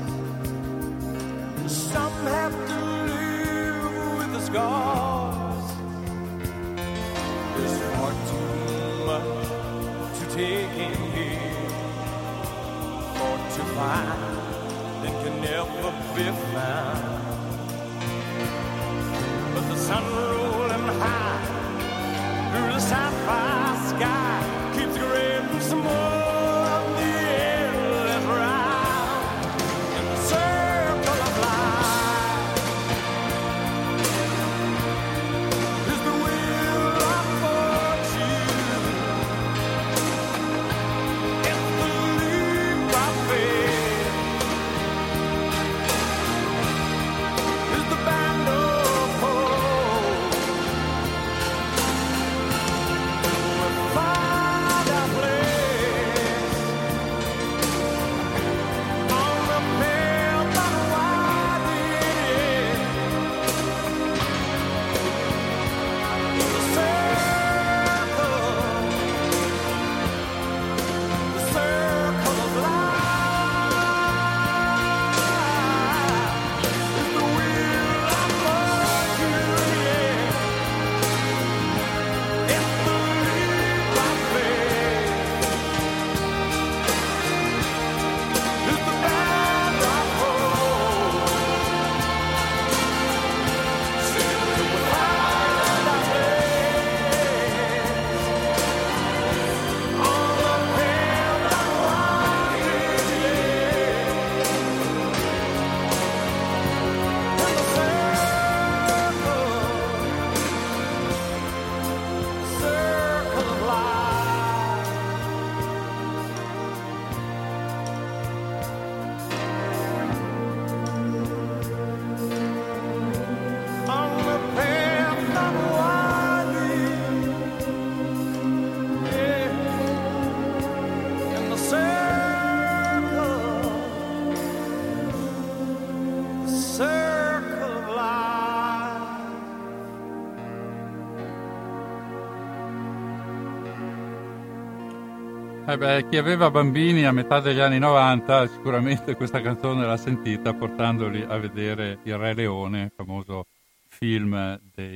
Speaker 6: and some have to live with the scars. There's far too much to take in here, or to find that can never be found. But the sun rolling high through the sapphire sky keeps grading some more of the endless round in the circle of life. Is the wheel of fortune, it's the leap of faith, is the band of hope. We find our place
Speaker 2: Chi aveva bambini a metà degli anni 90 sicuramente questa canzone l'ha sentita portandoli a vedere Il Re Leone, il famoso film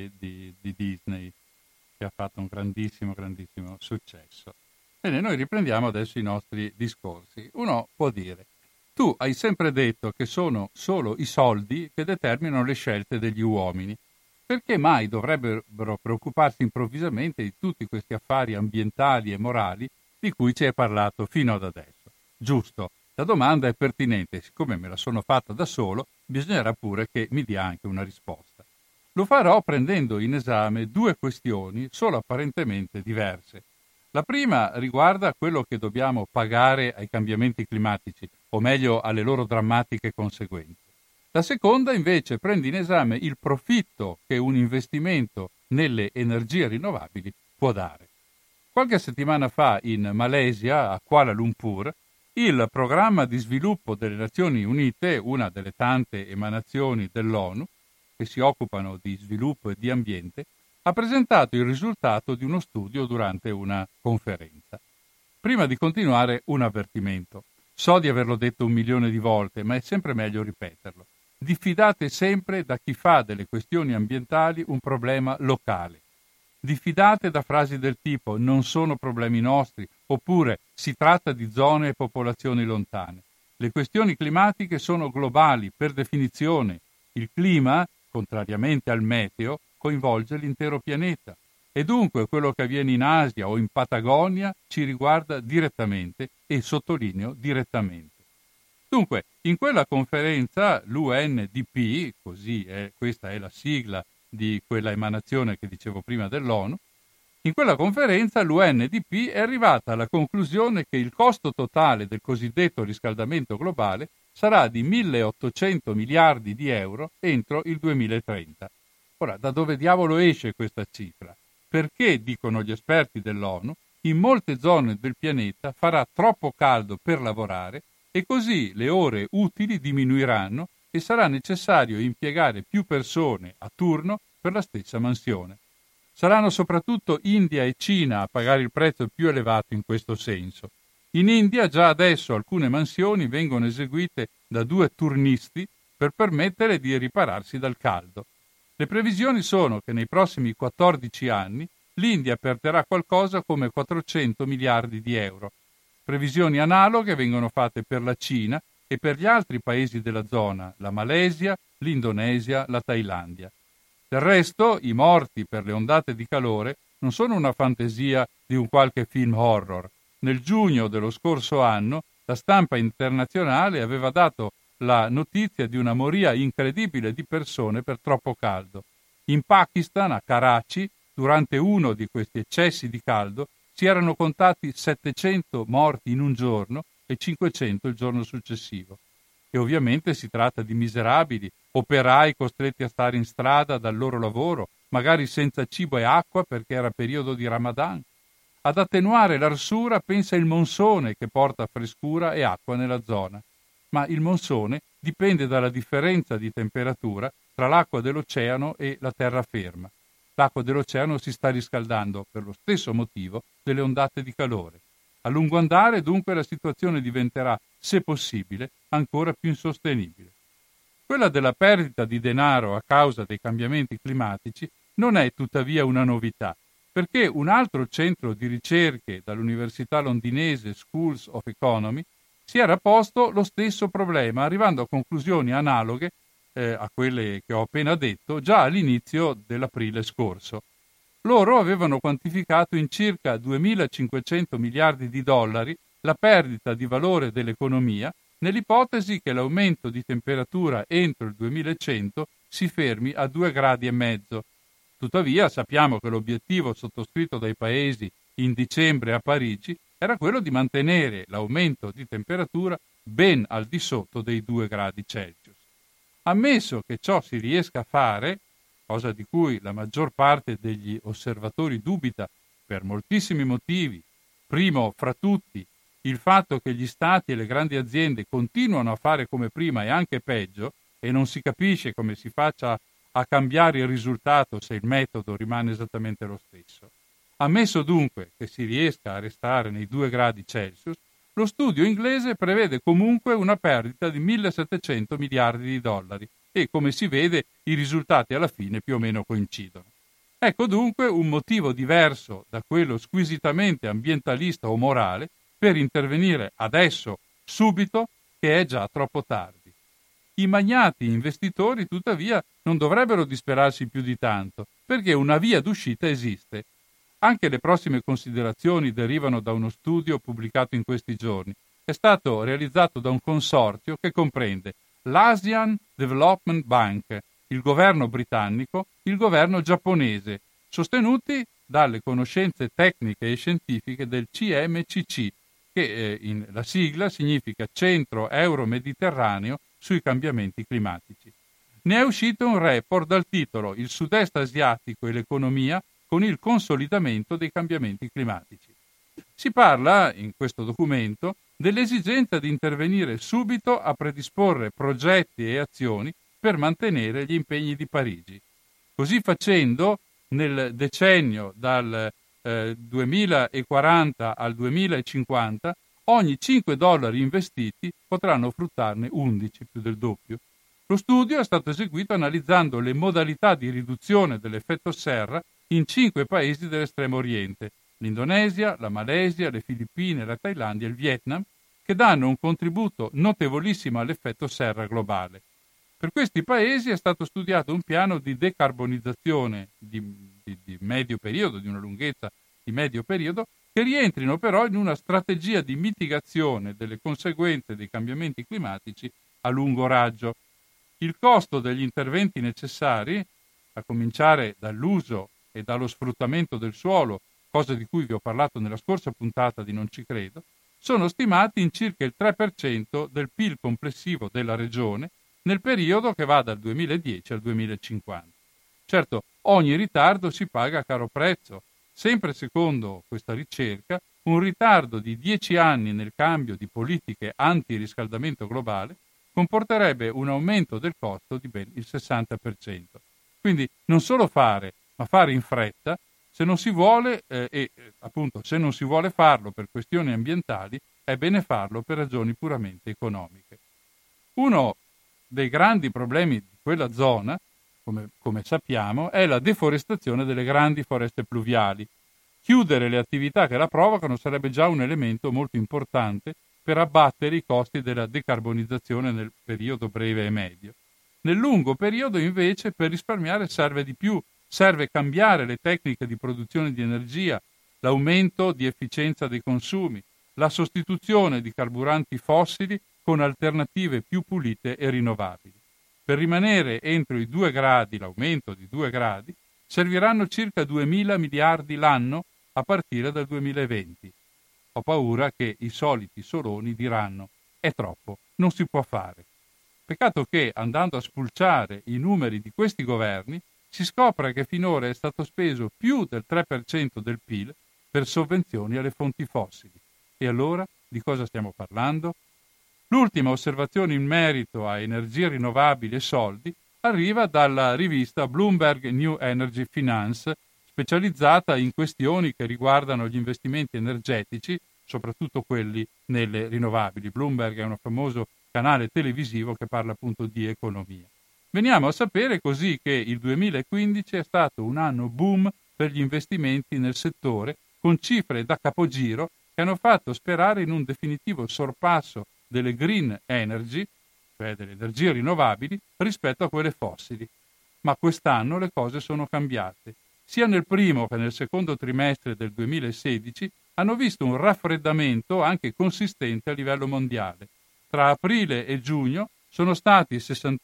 Speaker 2: di Disney che ha fatto un grandissimo successo. Bene, noi riprendiamo adesso i nostri discorsi. Uno può dire: tu hai sempre detto che sono solo i soldi che determinano le scelte degli uomini. Perché mai dovrebbero preoccuparsi improvvisamente di tutti questi affari ambientali e morali di cui ci hai parlato fino ad adesso? Giusto, la domanda è pertinente, siccome me la sono fatta da solo, bisognerà pure che mi dia anche una risposta. Lo farò prendendo in esame due questioni solo apparentemente diverse. La prima riguarda quello che dobbiamo pagare ai cambiamenti climatici, o meglio alle loro drammatiche conseguenze. La seconda invece prende in esame il profitto che un investimento nelle energie rinnovabili può dare. Qualche settimana fa in Malesia, a Kuala Lumpur, il Programma di Sviluppo delle Nazioni Unite, una delle tante emanazioni dell'ONU che si occupano di sviluppo e di ambiente, ha presentato il risultato di uno studio durante una conferenza. Prima di continuare, un avvertimento. So di averlo detto 1 milione di volte, ma è sempre meglio ripeterlo. Diffidate sempre da chi fa delle questioni ambientali un problema locale. Diffidate da frasi del tipo non sono problemi nostri, oppure si tratta di zone e popolazioni lontane. Le questioni climatiche sono globali per definizione. Il clima, contrariamente al meteo, coinvolge l'intero pianeta e dunque quello che avviene in Asia o in Patagonia ci riguarda direttamente e sottolineo direttamente. Dunque, in quella conferenza l'UNDP, questa è la sigla di quella emanazione che dicevo prima dell'ONU, in quella conferenza l'UNDP è arrivata alla conclusione che il costo totale del cosiddetto riscaldamento globale sarà di 1.800 miliardi di euro entro il 2030. Ora, da dove diavolo esce questa cifra? Perché, dicono gli esperti dell'ONU, in molte zone del pianeta farà troppo caldo per lavorare e così le ore utili diminuiranno e sarà necessario impiegare più persone a turno per la stessa mansione. Saranno soprattutto India e Cina a pagare il prezzo più elevato in questo senso. In India già adesso alcune mansioni vengono eseguite da 2 turnisti per permettere di ripararsi dal caldo. Le previsioni sono che nei prossimi 14 anni l'India perderà qualcosa come 400 miliardi di euro. Previsioni analoghe vengono fatte per la Cina e per gli altri paesi della zona, la Malesia, l'Indonesia, la Thailandia. Del resto, i morti per le ondate di calore non sono una fantasia di un qualche film horror. Nel giugno dello scorso anno, la stampa internazionale aveva dato la notizia di una moria incredibile di persone per troppo caldo. In Pakistan, a Karachi, durante uno di questi eccessi di caldo, si erano contati 700 morti in un giorno e 500 il giorno successivo. E ovviamente si tratta di miserabili, operai costretti a stare in strada dal loro lavoro, magari senza cibo e acqua perché era periodo di Ramadan. Ad attenuare l'arsura pensa il monsone che porta frescura e acqua nella zona. Ma il monsone dipende dalla differenza di temperatura tra l'acqua dell'oceano e la terraferma. L'acqua dell'oceano si sta riscaldando per lo stesso motivo delle ondate di calore. A lungo andare, dunque, la situazione diventerà, se possibile, ancora più insostenibile. Quella della perdita di denaro a causa dei cambiamenti climatici non è tuttavia una novità, perché un altro centro di ricerche dall'Università londinese Schools of Economy si era posto lo stesso problema, arrivando a conclusioni analoghe a quelle che ho appena detto già all'inizio dell'aprile scorso. Loro avevano quantificato in circa 2.500 miliardi di dollari la perdita di valore dell'economia nell'ipotesi che l'aumento di temperatura entro il 2100 si fermi a 2,5 gradi. Tuttavia sappiamo che l'obiettivo sottoscritto dai paesi in dicembre a Parigi era quello di mantenere l'aumento di temperatura ben al di sotto dei 2 gradi Celsius. Ammesso che ciò si riesca a fare, cosa di cui la maggior parte degli osservatori dubita per moltissimi motivi, primo fra tutti il fatto che gli stati e le grandi aziende continuano a fare come prima e anche peggio, e non si capisce come si faccia a cambiare il risultato se il metodo rimane esattamente lo stesso. Ammesso dunque che si riesca a restare nei 2 gradi Celsius, lo studio inglese prevede comunque una perdita di 1.700 miliardi di dollari e, come si vede, i risultati alla fine più o meno coincidono. Ecco dunque un motivo diverso da quello squisitamente ambientalista o morale per intervenire adesso, subito, che è già troppo tardi. I magnati investitori, tuttavia, non dovrebbero disperarsi più di tanto, perché una via d'uscita esiste. Anche le prossime considerazioni derivano da uno studio pubblicato in questi giorni. È stato realizzato da un consorzio che comprende l'Asian Development Bank, il governo britannico, il governo giapponese, sostenuti dalle conoscenze tecniche e scientifiche del CMCC, che la sigla significa Centro Euro-Mediterraneo sui cambiamenti climatici. Ne è uscito un report dal titolo Il Sud-Est asiatico e l'economia con il consolidamento dei cambiamenti climatici. Si parla, in questo documento, dell'esigenza di intervenire subito a predisporre progetti e azioni per mantenere gli impegni di Parigi. Così facendo, nel decennio dal 2040 al 2050, ogni $5 investiti potranno fruttarne 11, più del doppio. Lo studio è stato eseguito analizzando le modalità di riduzione dell'effetto serra in 5 paesi dell'estremo oriente, l'Indonesia, la Malesia, le Filippine, la Thailandia e il Vietnam, che danno un contributo notevolissimo all'effetto serra globale. Per questi paesi è stato studiato un piano di decarbonizzazione di medio periodo, di una lunghezza di medio periodo, che rientrino però in una strategia di mitigazione delle conseguenze dei cambiamenti climatici a lungo raggio. Il costo degli interventi necessari, a cominciare dall'uso e dallo sfruttamento del suolo, cosa di cui vi ho parlato nella scorsa puntata di Non ci credo, sono stimati in circa il 3% del PIL complessivo della regione nel periodo che va dal 2010 al 2050. Certo, ogni ritardo si paga a caro prezzo. Sempre secondo questa ricerca, un ritardo di 10 anni nel cambio di politiche anti-riscaldamento globale comporterebbe un aumento del costo di ben il 60%. Quindi non solo fare, ma fare in fretta, se non si vuole, se non si vuole farlo per questioni ambientali, è bene farlo per ragioni puramente economiche. Uno dei grandi problemi di quella zona, come sappiamo, è la deforestazione delle grandi foreste pluviali. Chiudere le attività che la provocano sarebbe già un elemento molto importante per abbattere i costi della decarbonizzazione nel periodo breve e medio. Nel lungo periodo, invece, per risparmiare serve di più, serve cambiare le tecniche di produzione di energia, l'aumento di efficienza dei consumi, la sostituzione di carburanti fossili con alternative più pulite e rinnovabili. Per rimanere entro i 2 gradi, l'aumento di 2 gradi, serviranno circa 2.000 miliardi l'anno a partire dal 2020. Ho paura che i soliti soloni diranno: è troppo, non si può fare. Peccato che, andando a spulciare i numeri di questi governi, si scopre che finora è stato speso più del 3% del PIL per sovvenzioni alle fonti fossili. E allora di cosa stiamo parlando? L'ultima osservazione in merito a energie rinnovabili e soldi arriva dalla rivista Bloomberg New Energy Finance, specializzata in questioni che riguardano gli investimenti energetici, soprattutto quelli nelle rinnovabili. Bloomberg è un famoso canale televisivo che parla appunto di economia. Veniamo a sapere così che il 2015 è stato un anno boom per gli investimenti nel settore, con cifre da capogiro che hanno fatto sperare in un definitivo sorpasso delle green energy, cioè delle energie rinnovabili, rispetto a quelle fossili. Ma quest'anno le cose sono cambiate. Sia nel primo che nel secondo trimestre del 2016 hanno visto un raffreddamento anche consistente a livello mondiale. Tra aprile e giugno sono stati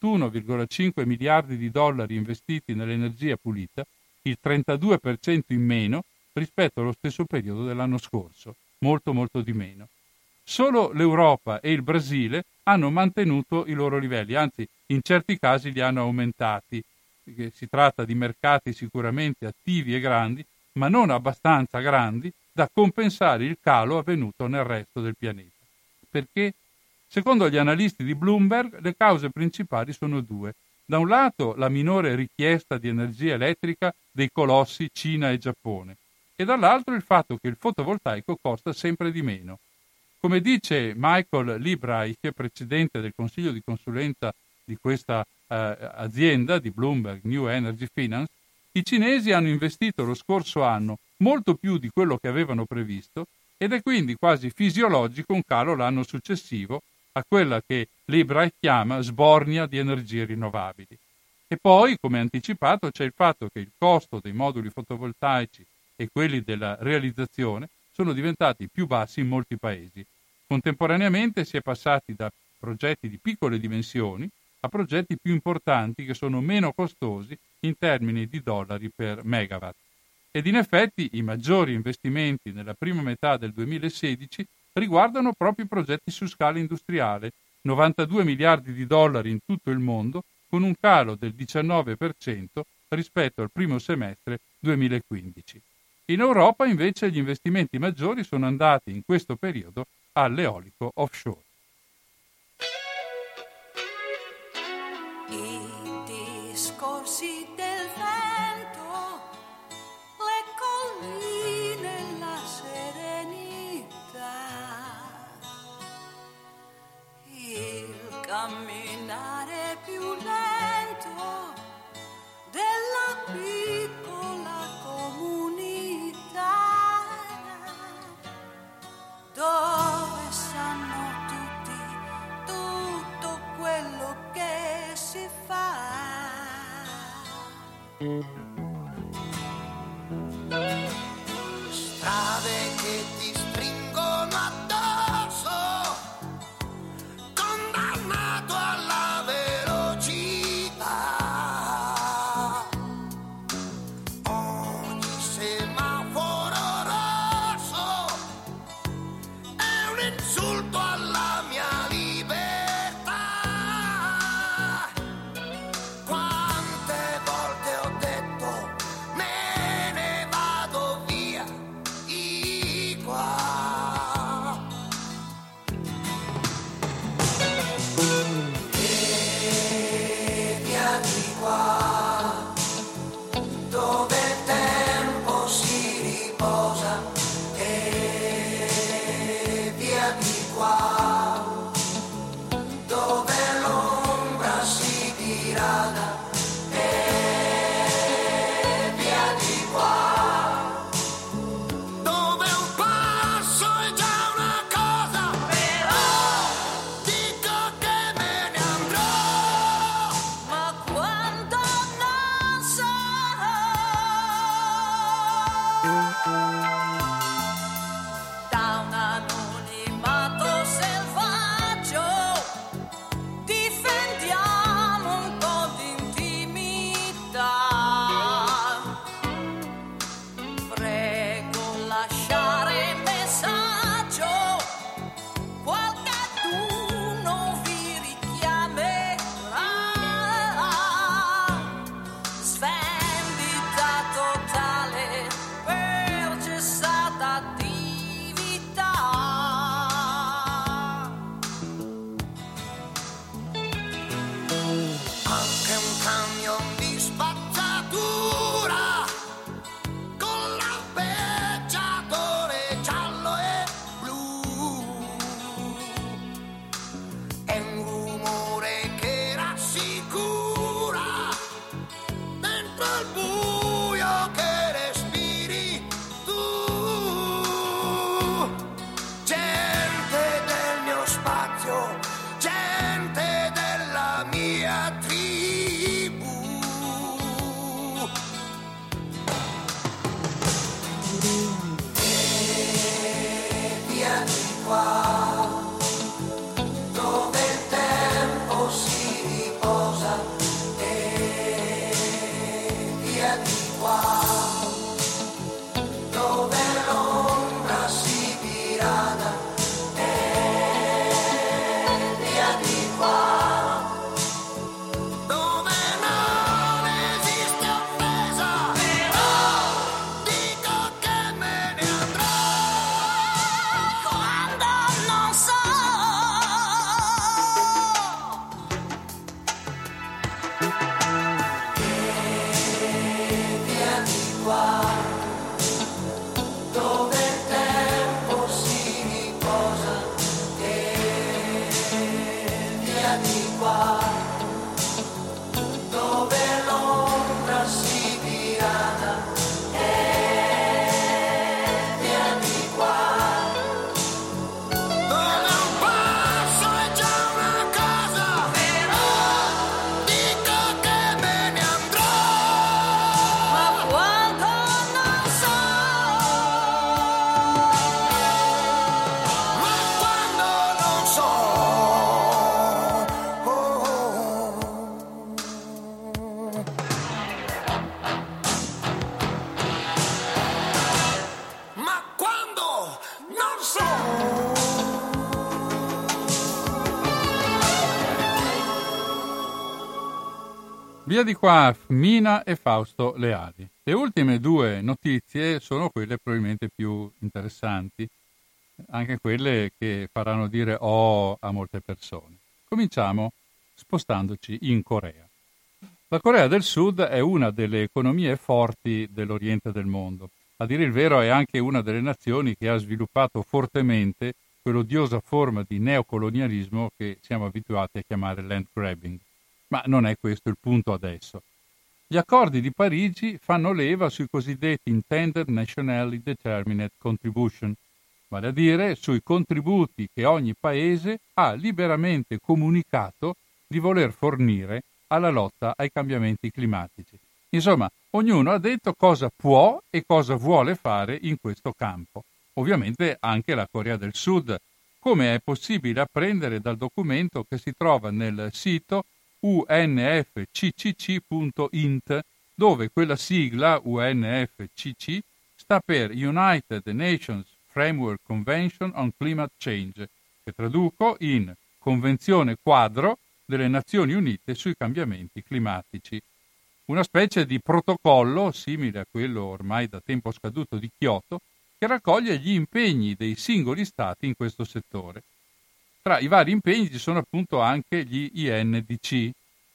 Speaker 2: 61,5 miliardi di dollari investiti nell'energia pulita, il 32% in meno rispetto allo stesso periodo dell'anno scorso, molto di meno. Solo l'Europa e il Brasile hanno mantenuto i loro livelli, anzi in certi casi li hanno aumentati. Si tratta di mercati sicuramente attivi e grandi, ma non abbastanza grandi da compensare il calo avvenuto nel resto del pianeta. Perché? Secondo gli analisti di Bloomberg, le cause principali sono 2. Da un lato la minore richiesta di energia elettrica dei colossi Cina e Giappone, e dall'altro il fatto che il fotovoltaico costa sempre di meno. Come dice Michael Liebreich, presidente del consiglio di consulenza di questa azienda di Bloomberg New Energy Finance, i cinesi hanno investito lo scorso anno molto più di quello che avevano previsto ed è quindi quasi fisiologico un calo l'anno successivo a quella che Liebreich chiama sbornia di energie rinnovabili. E poi, come anticipato, c'è il fatto che il costo dei moduli fotovoltaici e quelli della realizzazione sono diventati più bassi in molti paesi. Contemporaneamente si è passati da progetti di piccole dimensioni a progetti più importanti che sono meno costosi in termini di dollari per megawatt. Ed in effetti i maggiori investimenti nella prima metà del 2016 riguardano proprio i progetti su scala industriale, 92 miliardi di dollari in tutto il mondo, con un calo del 19% rispetto al primo semestre 2015. In Europa invece gli investimenti maggiori sono andati in questo periodo all'eolico offshore.
Speaker 4: I discorsi del vento, le colline, la serenità, il camminare più lento della piccola comunità, dove sanno tutti tutto quello che si fa.
Speaker 5: Strade che ti stringono addosso, condannato alla velocità. Ogni semaforo rosso è un insulto alla mia libertà. Quante volte ho detto me ne vado via di qua. E via di qua, dove il tempo si riposa. E via di qua, dove l'ombra si dirada. E via di qua, dove un passo è già una cosa. Però dico che me ne andrò.
Speaker 4: Ma quando
Speaker 7: qua, dove l'ombra si dirada, vieni qua. Dove un passo è già una cosa, però dico che me ne andrò. Ma quando non so, ma quando non so, ma quando non so.
Speaker 2: Via di qua Mina e Fausto Leali. Le ultime due notizie sono quelle probabilmente più interessanti, anche quelle che faranno dire oh a molte persone. Cominciamo spostandoci in Corea. La Corea del Sud è una delle economie forti dell'Oriente del mondo. A dire il vero è anche una delle nazioni che ha sviluppato fortemente quell'odiosa forma di neocolonialismo che siamo abituati a chiamare land grabbing. Ma non è questo il punto adesso. Gli accordi di Parigi fanno leva sui cosiddetti Intended Nationally Determined Contribution, vale a dire sui contributi che ogni paese ha liberamente comunicato di voler fornire alla lotta ai cambiamenti climatici. Insomma, ognuno ha detto cosa può e cosa vuole fare in questo campo. Ovviamente anche la Corea del Sud, come è possibile apprendere dal documento che si trova nel sito unfccc.int, dove quella sigla UNFCC sta per United Nations Framework Convention on Climate Change, che traduco in Convenzione Quadro delle Nazioni Unite sui cambiamenti climatici. Una specie di protocollo, simile a quello ormai da tempo scaduto di Kyoto, che raccoglie gli impegni dei singoli stati in questo settore. Tra i vari impegni ci sono appunto anche gli INDC,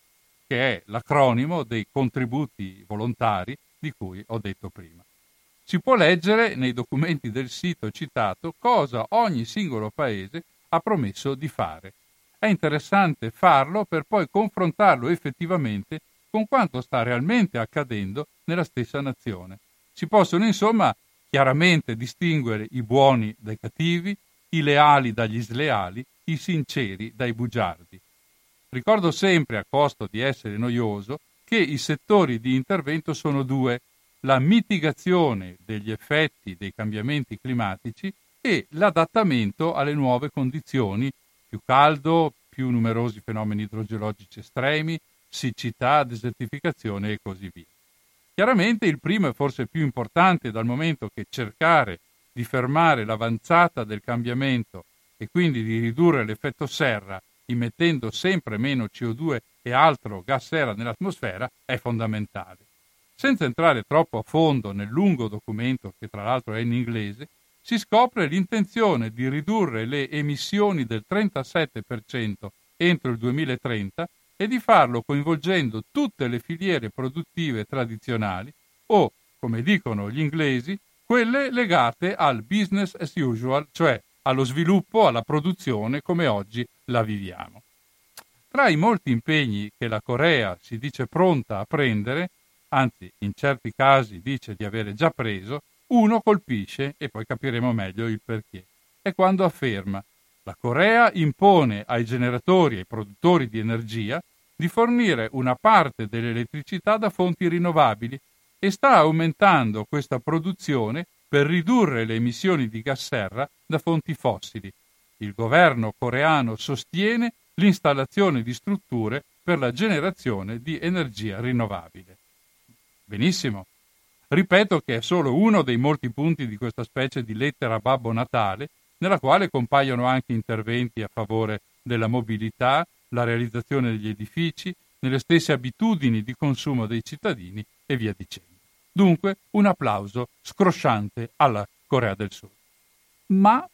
Speaker 2: che è l'acronimo dei contributi volontari di cui ho detto prima. Si può leggere nei documenti del sito citato cosa ogni singolo paese ha promesso di fare. È interessante farlo per poi confrontarlo effettivamente con quanto sta realmente accadendo nella stessa nazione. Si possono insomma chiaramente distinguere i buoni dai cattivi, i leali dagli sleali, i sinceri dai bugiardi. Ricordo sempre, a costo di essere noioso, che i settori di intervento sono due: la mitigazione degli effetti dei cambiamenti climatici e l'adattamento alle nuove condizioni, più caldo, più numerosi fenomeni idrogeologici estremi, siccità, desertificazione e così via. Chiaramente il primo è forse più importante, dal momento che cercare di fermare l'avanzata del cambiamento e quindi di ridurre l'effetto serra immettendo sempre meno CO2 e altro gas serra nell'atmosfera è fondamentale. Senza entrare troppo a fondo nel lungo documento, che tra l'altro è in inglese, si scopre l'intenzione di ridurre le emissioni del 37% entro il 2030 e di farlo coinvolgendo tutte le filiere produttive tradizionali o, come dicono gli inglesi, quelle legate al business as usual, cioè allo sviluppo, alla produzione come oggi la viviamo. Tra i molti impegni che la Corea si dice pronta a prendere, anzi in certi casi dice di avere già preso, uno colpisce e poi capiremo meglio il perché. È quando afferma: la Corea impone ai generatori e ai produttori di energia di fornire una parte dell'elettricità da fonti rinnovabili e sta aumentando questa produzione per ridurre le emissioni di gas serra da fonti fossili. Il governo coreano sostiene l'installazione di strutture per la generazione di energia rinnovabile. Benissimo. Ripeto che è solo uno dei molti punti di questa specie di lettera Babbo Natale, nella quale compaiono anche interventi a favore della mobilità, la realizzazione degli edifici, nelle stesse abitudini di consumo dei cittadini e via dicendo. Dunque, un applauso scrosciante alla Corea del Sud. Ma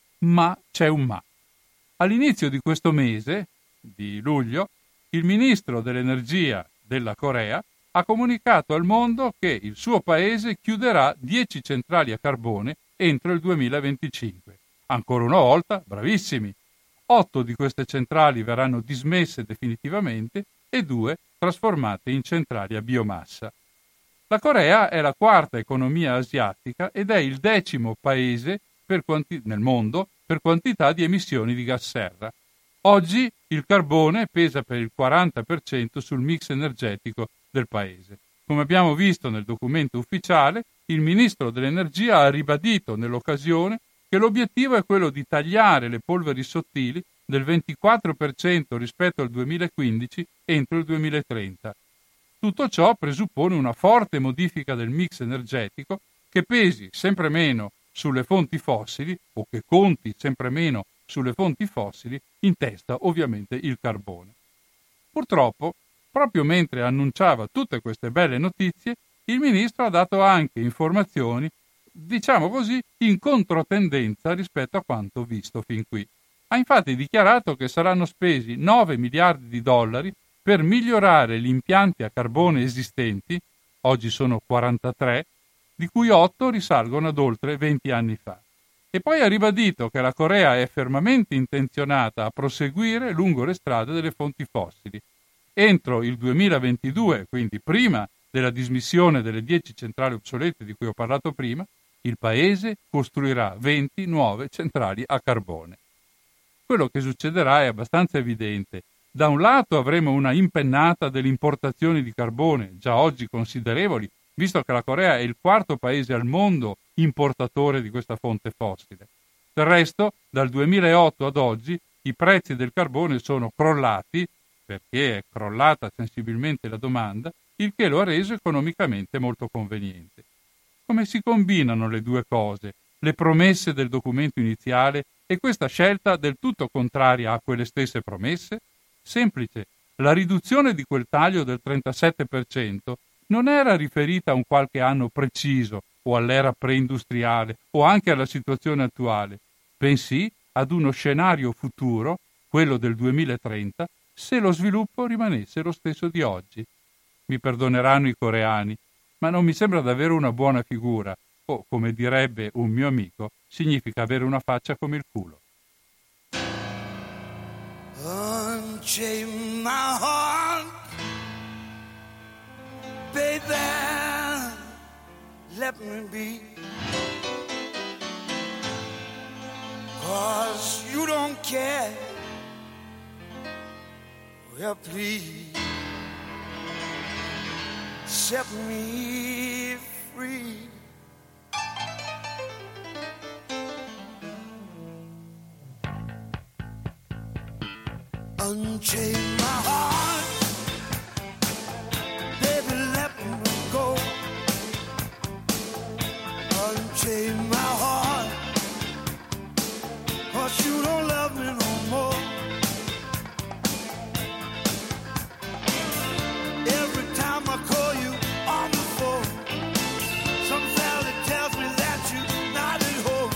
Speaker 2: c'è un ma. All'inizio di questo mese, di luglio, il ministro dell'energia della Corea ha comunicato al mondo che il suo paese chiuderà 10 centrali a carbone entro il 2025. Ancora una volta, bravissimi. 8 di queste centrali verranno dismesse definitivamente e 2 trasformate in centrali a biomassa. La Corea è la quarta economia asiatica ed è il 10° paese nel mondo per quantità di emissioni di gas serra. Oggi il carbone pesa per il 40% sul mix energetico del paese. Come abbiamo visto nel documento ufficiale, il ministro dell'Energia ha ribadito nell'occasione che l'obiettivo è quello di tagliare le polveri sottili del 24% rispetto al 2015 entro il 2030. Tutto ciò presuppone una forte modifica del mix energetico che pesi sempre meno sulle fonti fossili o che conti sempre meno sulle fonti fossili, in testa ovviamente il carbone. Purtroppo, proprio mentre annunciava tutte queste belle notizie, il ministro ha dato anche informazioni, diciamo così, in controtendenza rispetto a quanto visto fin qui. Ha infatti dichiarato che saranno spesi 9 miliardi di dollari per migliorare gli impianti a carbone esistenti, oggi sono 43, di cui 8 risalgono ad oltre 20 anni fa. E poi ha ribadito che la Corea è fermamente intenzionata a proseguire lungo le strade delle fonti fossili. Entro il 2022, quindi prima della dismissione delle 10 centrali obsolete di cui ho parlato prima, il paese costruirà 20 nuove centrali a carbone. Quello che succederà è abbastanza evidente. Da un lato avremo una impennata delle importazioni di carbone, già oggi considerevoli, visto che la Corea è il 4° paese al mondo importatore di questa fonte fossile. Del resto, dal 2008 ad oggi, i prezzi del carbone sono crollati, perché è crollata sensibilmente la domanda, il che lo ha reso economicamente molto conveniente. Come si combinano le due cose, le promesse del documento iniziale e questa scelta del tutto contraria a quelle stesse promesse? Semplice, la riduzione di quel taglio del 37% non era riferita a un qualche anno preciso o all'era preindustriale o anche alla situazione attuale, bensì ad uno scenario futuro, quello del 2030, se lo sviluppo rimanesse lo stesso di oggi. Mi perdoneranno i coreani, ma non mi sembra davvero una buona figura, o, come direbbe un mio amico, significa avere una faccia come il culo.
Speaker 7: Unchain my heart, baby, let me be, 'cause you don't care, well please, set me free. Unchain my heart, baby, let me go. Unchain my heart, 'cause you don't love me no more. Every time I call you on the phone, some fella tells me that you're not at home.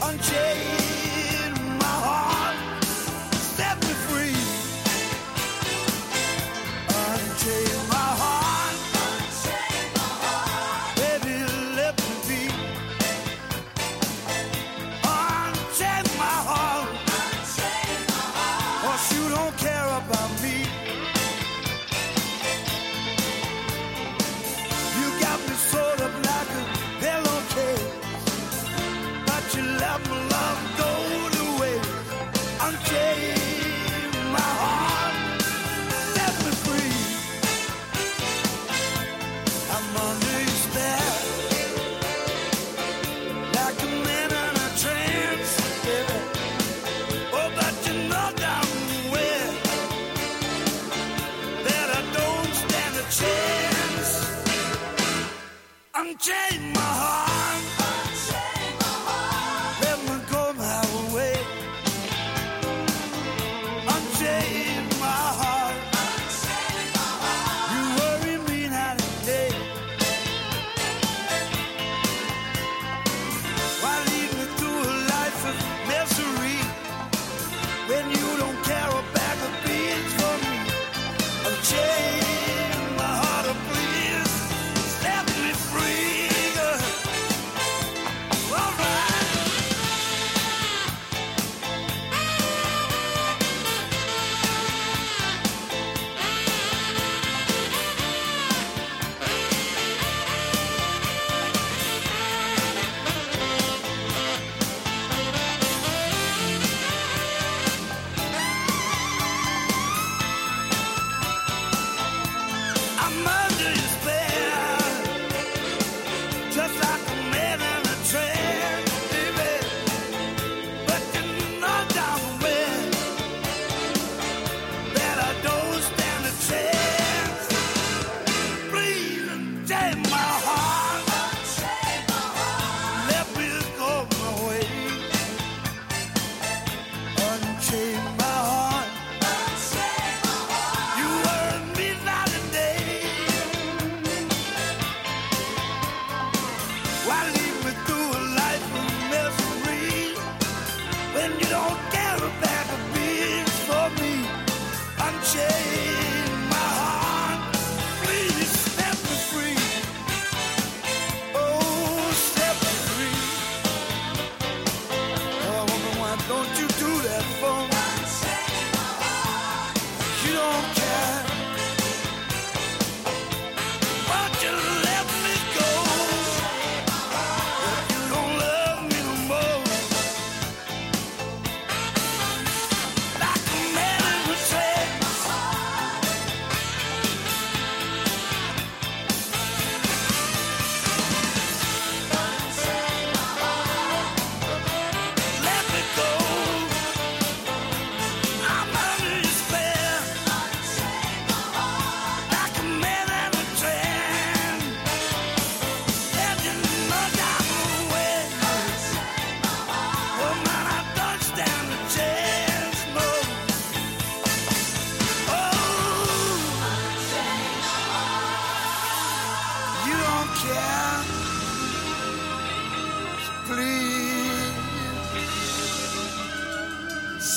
Speaker 7: Unchain my heart, set me free.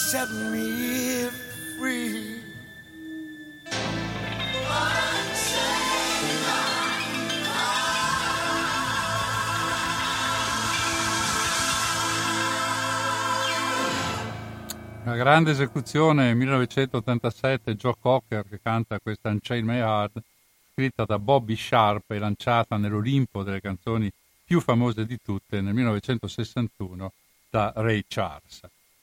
Speaker 7: set me free.
Speaker 2: Una grande esecuzione 1987, Joe Cocker che canta questa Unchain My Heart, scritta da Bobby Sharp e lanciata nell'Olimpo delle canzoni più famose di tutte nel 1961 da Ray Charles.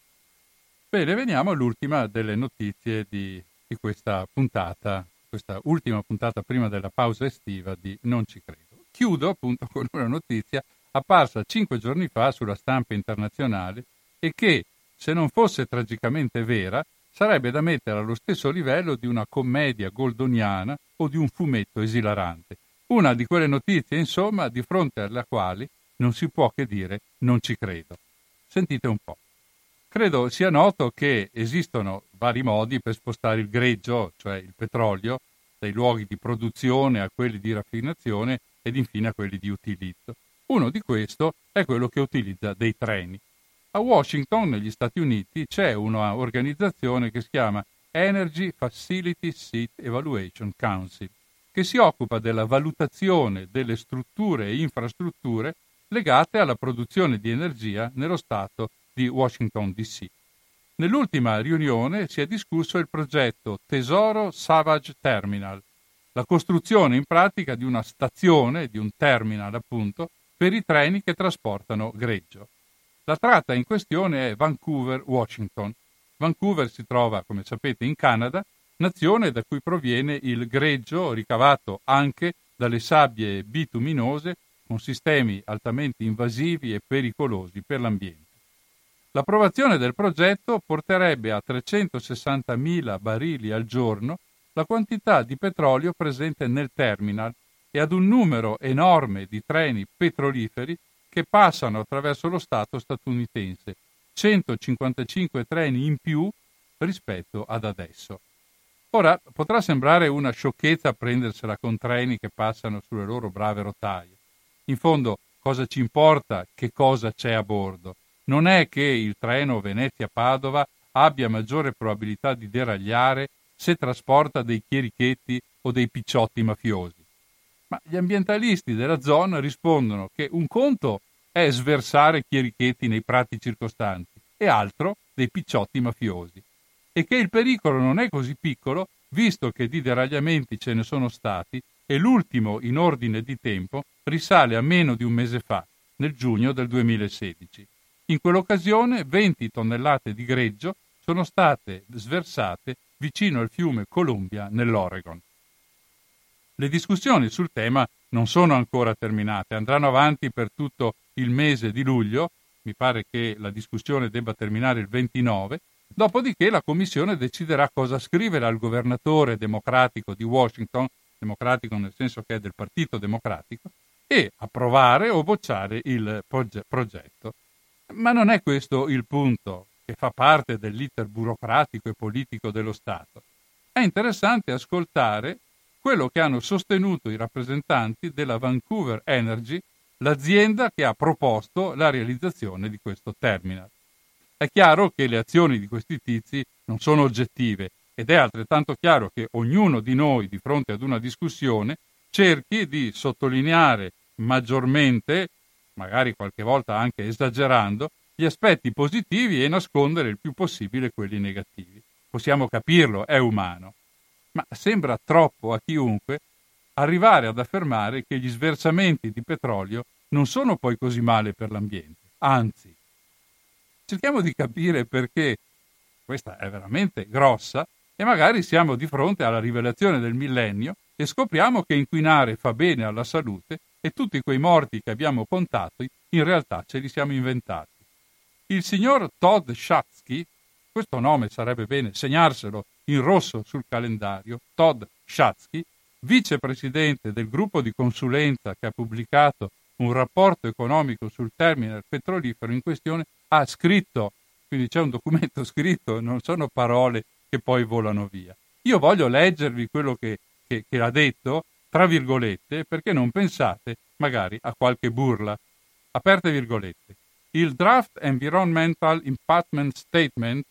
Speaker 2: Bene, veniamo all'ultima delle notizie di questa puntata, questa ultima puntata prima della pausa estiva di Non ci credo. Chiudo appunto con una notizia apparsa 5 giorni fa sulla stampa internazionale e che, se non fosse tragicamente vera, sarebbe da mettere allo stesso livello di una commedia goldoniana o di un fumetto esilarante. Una di quelle notizie, insomma, di fronte alla quali non si può che dire non ci credo. Sentite un po'. Credo sia noto che esistono vari modi per spostare il greggio, cioè il petrolio, dai luoghi di produzione a quelli di raffinazione ed infine a quelli di utilizzo. Uno di questo è quello che utilizza dei treni. A Washington, negli Stati Uniti, c'è una organizzazione che si chiama Energy Facility Site Evaluation Council, che si occupa della valutazione delle strutture e infrastrutture legate alla produzione di energia nello stato di Washington DC. Nell'ultima riunione si è discusso il progetto Tesoro Savage Terminal, la costruzione in pratica di una stazione, di un terminal appunto, per i treni che trasportano greggio. La tratta in questione è Vancouver-Washington. Vancouver si trova, come sapete, in Canada, nazione da cui proviene il greggio ricavato anche dalle sabbie bituminose con sistemi altamente invasivi e pericolosi per l'ambiente. L'approvazione del progetto porterebbe a 360.000 barili al giorno la quantità di petrolio presente nel terminal e ad un numero enorme di treni petroliferi che passano attraverso lo Stato statunitense, 155 treni in più rispetto ad adesso. Ora, potrà sembrare una sciocchezza prendersela con treni che passano sulle loro brave rotaie. In fondo, cosa ci importa che cosa c'è a bordo? Non è che il treno Venezia-Padova abbia maggiore probabilità di deragliare se trasporta dei chierichetti o dei picciotti mafiosi. Ma gli ambientalisti della zona rispondono che un conto è sversare chierichetti nei prati circostanti e altro dei picciotti mafiosi, e che il pericolo non è così piccolo visto che di deragliamenti ce ne sono stati e l'ultimo in ordine di tempo risale a meno di un mese fa, nel giugno del 2016. In quell'occasione 20 tonnellate di greggio sono state sversate vicino al fiume Columbia nell'Oregon. Le discussioni sul tema non sono ancora terminate, andranno avanti per tutto il mese di luglio, mi pare che la discussione debba terminare il 29, dopodiché la Commissione deciderà cosa scrivere al governatore democratico di Washington, democratico nel senso che è del Partito Democratico, e approvare o bocciare il progetto. Ma non è questo il punto, che fa parte dell'iter burocratico e politico dello Stato. È interessante ascoltare quello che hanno sostenuto i rappresentanti della Vancouver Energy, l'azienda che ha proposto la realizzazione di questo terminal. È chiaro che le azioni di questi tizi non sono oggettive ed è altrettanto chiaro che ognuno di noi, di fronte ad una discussione, cerchi di sottolineare maggiormente, magari qualche volta anche esagerando, gli aspetti positivi e nascondere il più possibile quelli negativi. Possiamo capirlo, è umano. Ma sembra troppo a chiunque arrivare ad affermare che gli sversamenti di petrolio non sono poi così male per l'ambiente. Anzi, cerchiamo di capire perché questa è veramente grossa e magari siamo di fronte alla rivelazione del millennio e scopriamo che inquinare fa bene alla salute e tutti quei morti che abbiamo contato in realtà ce li siamo inventati. Il signor Todd Schatzky, questo nome sarebbe bene segnarselo in rosso sul calendario, Todd Schatzky, vicepresidente del gruppo di consulenza che ha pubblicato un rapporto economico sul terminal petrolifero in questione, ha scritto, quindi c'è un documento scritto, non sono parole che poi volano via. Io voglio leggervi quello che ha detto, tra virgolette, perché non pensate magari a qualche burla. Aperte virgolette. Il Draft Environmental Impact Statement,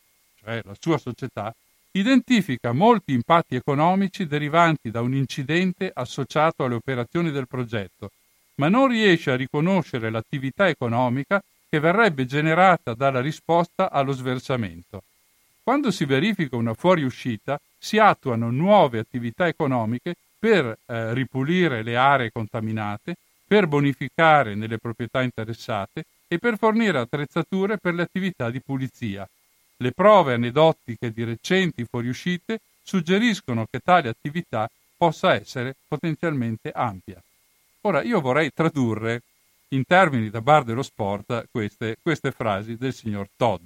Speaker 2: cioè la sua società, identifica molti impatti economici derivanti da un incidente associato alle operazioni del progetto, ma non riesce a riconoscere l'attività economica che verrebbe generata dalla risposta allo sversamento. Quando si verifica una fuoriuscita, si attuano nuove attività economiche per ripulire le aree contaminate, per bonificare nelle proprietà interessate e per fornire attrezzature per le attività di pulizia. Le prove aneddotiche di recenti fuoriuscite suggeriscono che tale attività possa essere potenzialmente ampia. Ora, io vorrei tradurre in termini da bar dello sport queste frasi del signor Todd.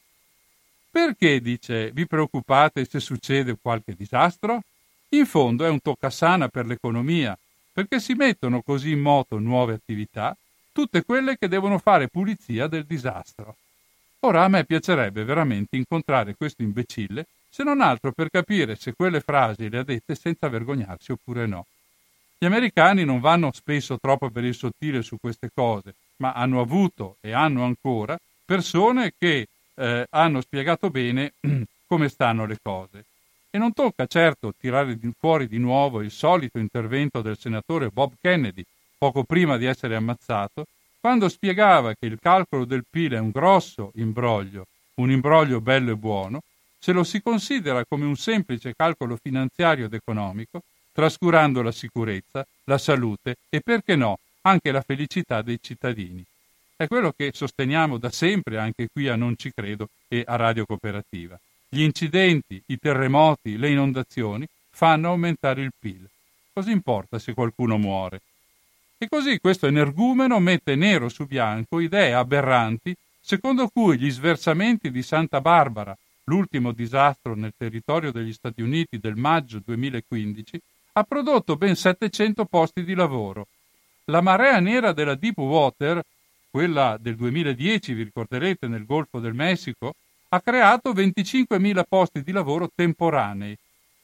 Speaker 2: Perché, dice, vi preoccupate se succede qualche disastro? In fondo è un toccasana per l'economia, perché si mettono così in moto nuove attività, tutte quelle che devono fare pulizia del disastro. Ora a me piacerebbe veramente incontrare questo imbecille, se non altro per capire se quelle frasi le ha dette senza vergognarsi oppure no. Gli americani non vanno spesso troppo per il sottile su queste cose, ma hanno avuto e hanno ancora persone che hanno spiegato bene come stanno le cose. E non tocca certo tirare fuori di nuovo il solito intervento del senatore Bob Kennedy, poco prima di essere ammazzato, quando spiegava che il calcolo del PIL è un grosso imbroglio, un imbroglio bello e buono, se lo si considera come un semplice calcolo finanziario ed economico, trascurando la sicurezza, la salute e, perché no, anche la felicità dei cittadini. È quello che sosteniamo da sempre anche qui a Non Ci Credo e a Radio Cooperativa. Gli incidenti, i terremoti, le inondazioni fanno aumentare il PIL. Cosa importa se qualcuno muore? E così questo energumeno mette nero su bianco idee aberranti secondo cui gli sversamenti di Santa Barbara, l'ultimo disastro nel territorio degli Stati Uniti del maggio 2015, ha prodotto ben 700 posti di lavoro. La marea nera della Deepwater, quella del 2010, vi ricorderete, nel Golfo del Messico, ha creato 25.000 posti di lavoro temporanei.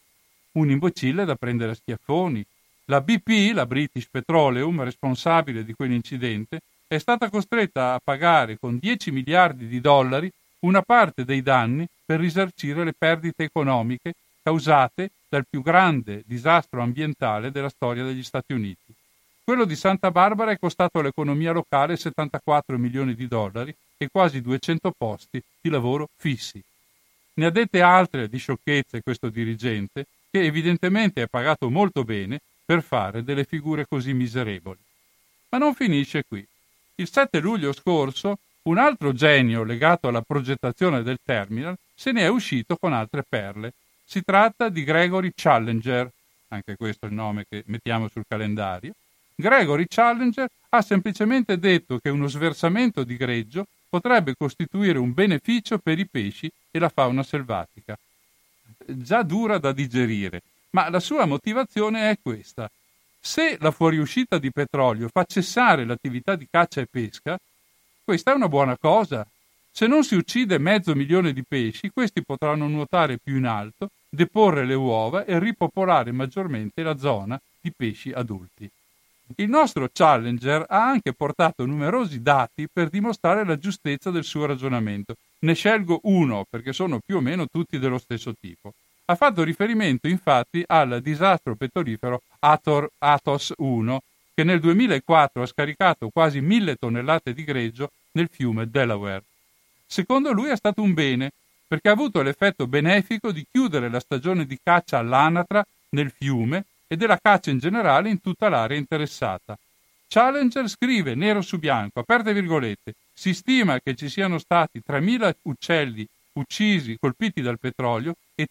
Speaker 2: Un imbecille da prendere a schiaffoni. La BP, la British Petroleum, responsabile di quell'incidente, è stata costretta a pagare con 10 miliardi di dollari una parte dei danni per risarcire le perdite economiche causate dal più grande disastro ambientale della storia degli Stati Uniti. Quello di Santa Barbara è costato all'economia locale 74 milioni di dollari e quasi 200 posti di lavoro fissi. Ne ha dette altre di sciocchezze questo dirigente, che evidentemente è pagato molto bene per fare delle figure così miserevoli. Ma non finisce qui. Il 7 luglio scorso un altro genio legato alla progettazione del terminal se ne è uscito con altre perle. Si tratta di Gregory Challenger, anche questo è il nome che mettiamo sul calendario. Gregory Challenger ha semplicemente detto che uno sversamento di greggio potrebbe costituire un beneficio per i pesci e la fauna selvatica. Già dura da digerire, ma la sua motivazione è questa. Se la fuoriuscita di petrolio fa cessare l'attività di caccia e pesca, questa è una buona cosa. Se non si uccide 500.000 di pesci, questi potranno nuotare più in alto, deporre le uova e ripopolare maggiormente la zona di pesci adulti. Il nostro Challenger ha anche portato numerosi dati per dimostrare la giustezza del suo ragionamento. Ne scelgo uno, perché sono più o meno tutti dello stesso tipo. Ha fatto riferimento infatti al disastro petrolifero Athos 1, che nel 2004 ha scaricato quasi 1.000 tonnellate di greggio nel fiume Delaware. Secondo lui è stato un bene, perché ha avuto l'effetto benefico di chiudere la stagione di caccia all'anatra nel fiume e della caccia in generale in tutta l'area interessata. Challenger scrive nero su bianco, aperte virgolette, si stima che ci siano stati 3.000 uccelli uccisi, colpiti dal petrolio, e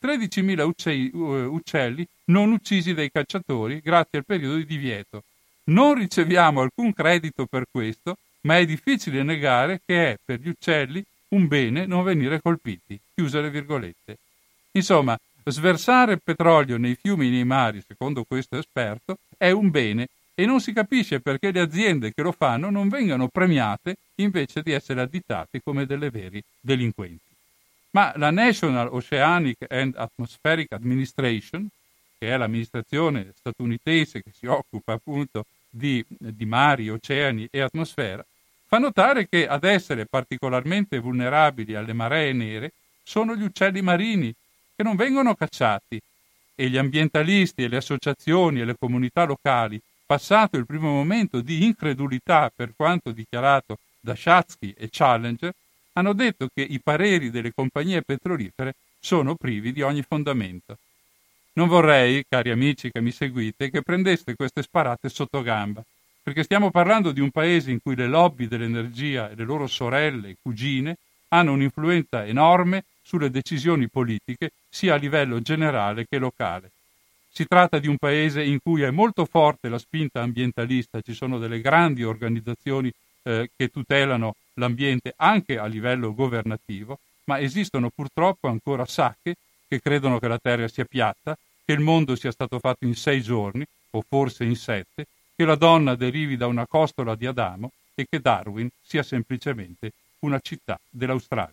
Speaker 2: 13.000 uccelli non uccisi dai cacciatori grazie al periodo di divieto. Non riceviamo alcun credito per questo, ma è difficile negare che è per gli uccelli un bene non venire colpiti. Chiuse le virgolette. Insomma, sversare petrolio nei fiumi e nei mari, secondo questo esperto, è un bene e non si capisce perché le aziende che lo fanno non vengano premiate invece di essere additate come delle veri delinquenti. Ma la National Oceanic and Atmospheric Administration, che è l'amministrazione statunitense che si occupa appunto di mari, oceani e atmosfera, fa notare che ad essere particolarmente vulnerabili alle maree nere sono gli uccelli marini, che non vengono cacciati, e gli ambientalisti e le associazioni e le comunità locali, passato il primo momento di incredulità per quanto dichiarato da Shatsky e Challenger, hanno detto che i pareri delle compagnie petrolifere sono privi di ogni fondamento. Non vorrei, cari amici che mi seguite, che prendeste queste sparate sotto gamba, perché stiamo parlando di un paese in cui le lobby dell'energia e le loro sorelle e cugine hanno un'influenza enorme sulle decisioni politiche sia a livello generale che locale. Si tratta di un paese in cui è molto forte la spinta ambientalista, ci sono delle grandi organizzazioni che tutelano l'ambiente anche a livello governativo, ma esistono purtroppo ancora sacche che credono che la Terra sia piatta, che il mondo sia stato fatto in 6 giorni, o forse in 7, che la donna derivi da una costola di Adamo e che Darwin sia semplicemente una città dell'Australia.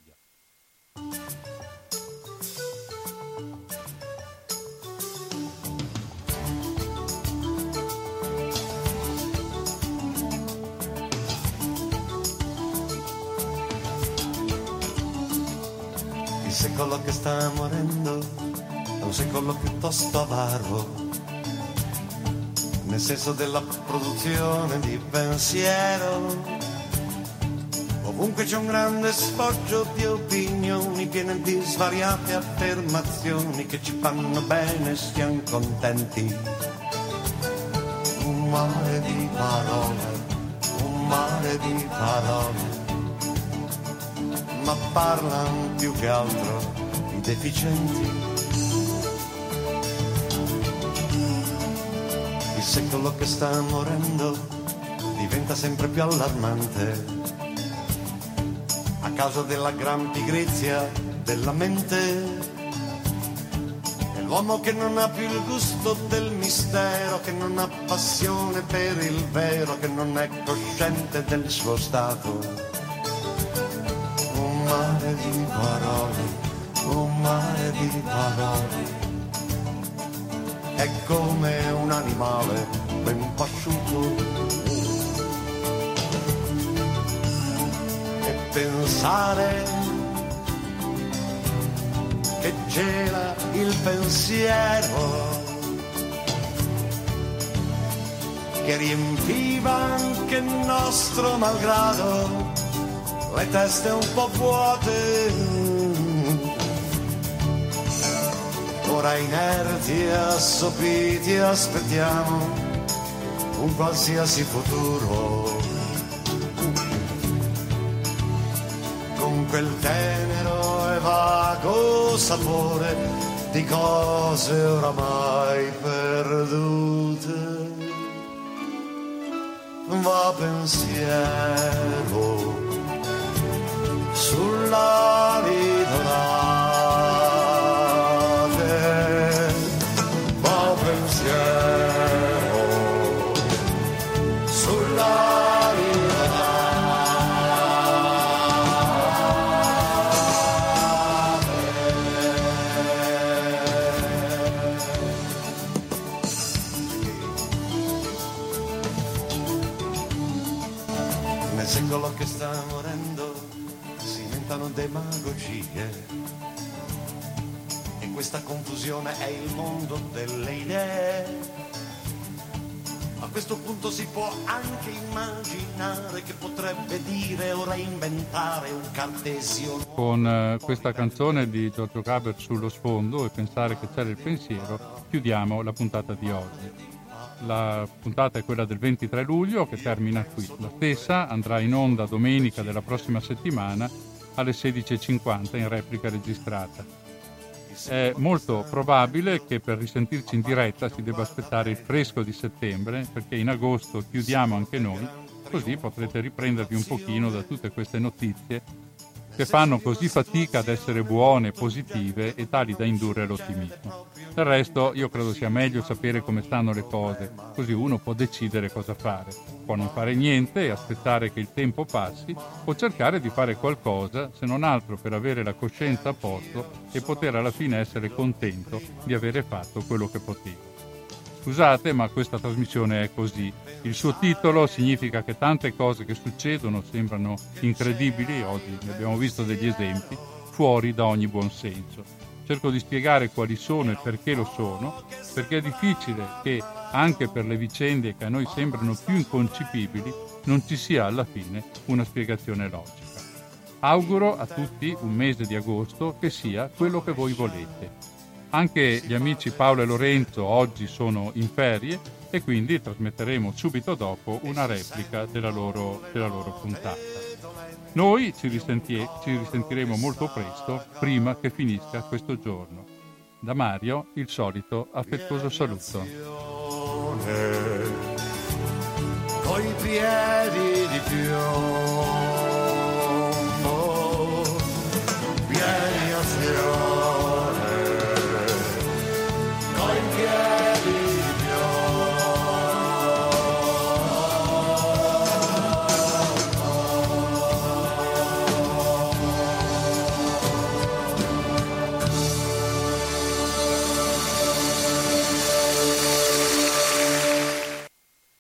Speaker 8: Il secolo che sta morendo è un secolo piuttosto avaro, nel senso della produzione di pensiero. Ovunque c'è un grande sfoggio di opinioni piene di svariate affermazioni che ci fanno bene e stiamo contenti. Un mare di parole, un mare di parole, ma parlano più che altro i deficienti. Il secolo che sta morendo diventa sempre più allarmante a causa della gran pigrizia della mente. È l'uomo che non ha più il gusto del mistero, che non ha passione per il vero, che non è cosciente del suo stato. Un mare di parole, un mare di parole, è come un animale ben pasciuto. E pensare che gela il pensiero, che riempiva anche il nostro malgrado le teste un po' vuote, ora inerti e assopiti aspettiamo un qualsiasi futuro, con quel tenero e vago sapore di cose oramai perdute. Va pensiero sull'ali dorate, va pensiero sull'ali dorate. Nel secolo che sta morendo demagogie e questa confusione è il mondo delle idee. A questo punto si può anche immaginare che potrebbe dire o reinventare un cartesio.
Speaker 2: Con questa canzone di Giorgio Gaber sullo sfondo e pensare che c'era il pensiero, chiudiamo la puntata di oggi. La puntata è quella del 23 luglio che termina qui. La stessa andrà in onda domenica della prossima settimana alle 16:50 in replica registrata. È molto probabile che per risentirci in diretta si debba aspettare il fresco di settembre, perché in agosto chiudiamo anche noi, così potrete riprendervi un pochino da tutte queste notizie che fanno così fatica ad essere buone, positive e tali da indurre l'ottimismo. Del resto io credo sia meglio sapere come stanno le cose, così uno può decidere cosa fare. Può non fare niente e aspettare che il tempo passi, o cercare di fare qualcosa, se non altro per avere la coscienza a posto e poter alla fine essere contento di avere fatto quello che potevo. Scusate, ma questa trasmissione è così. Il suo titolo significa che tante cose che succedono sembrano incredibili, oggi ne abbiamo visto degli esempi, fuori da ogni buonsenso. Cerco di spiegare quali sono e perché lo sono, perché è difficile che, anche per le vicende che a noi sembrano più inconcepibili, non ci sia alla fine una spiegazione logica. Auguro a tutti un mese di agosto che sia quello che voi volete. Anche gli amici Paolo e Lorenzo oggi sono in ferie e quindi trasmetteremo subito dopo una replica della loro puntata. Noi ci risentiremo molto presto, prima che finisca questo giorno. Da Mario il solito affettuoso saluto.
Speaker 8: Coi piedi di fiore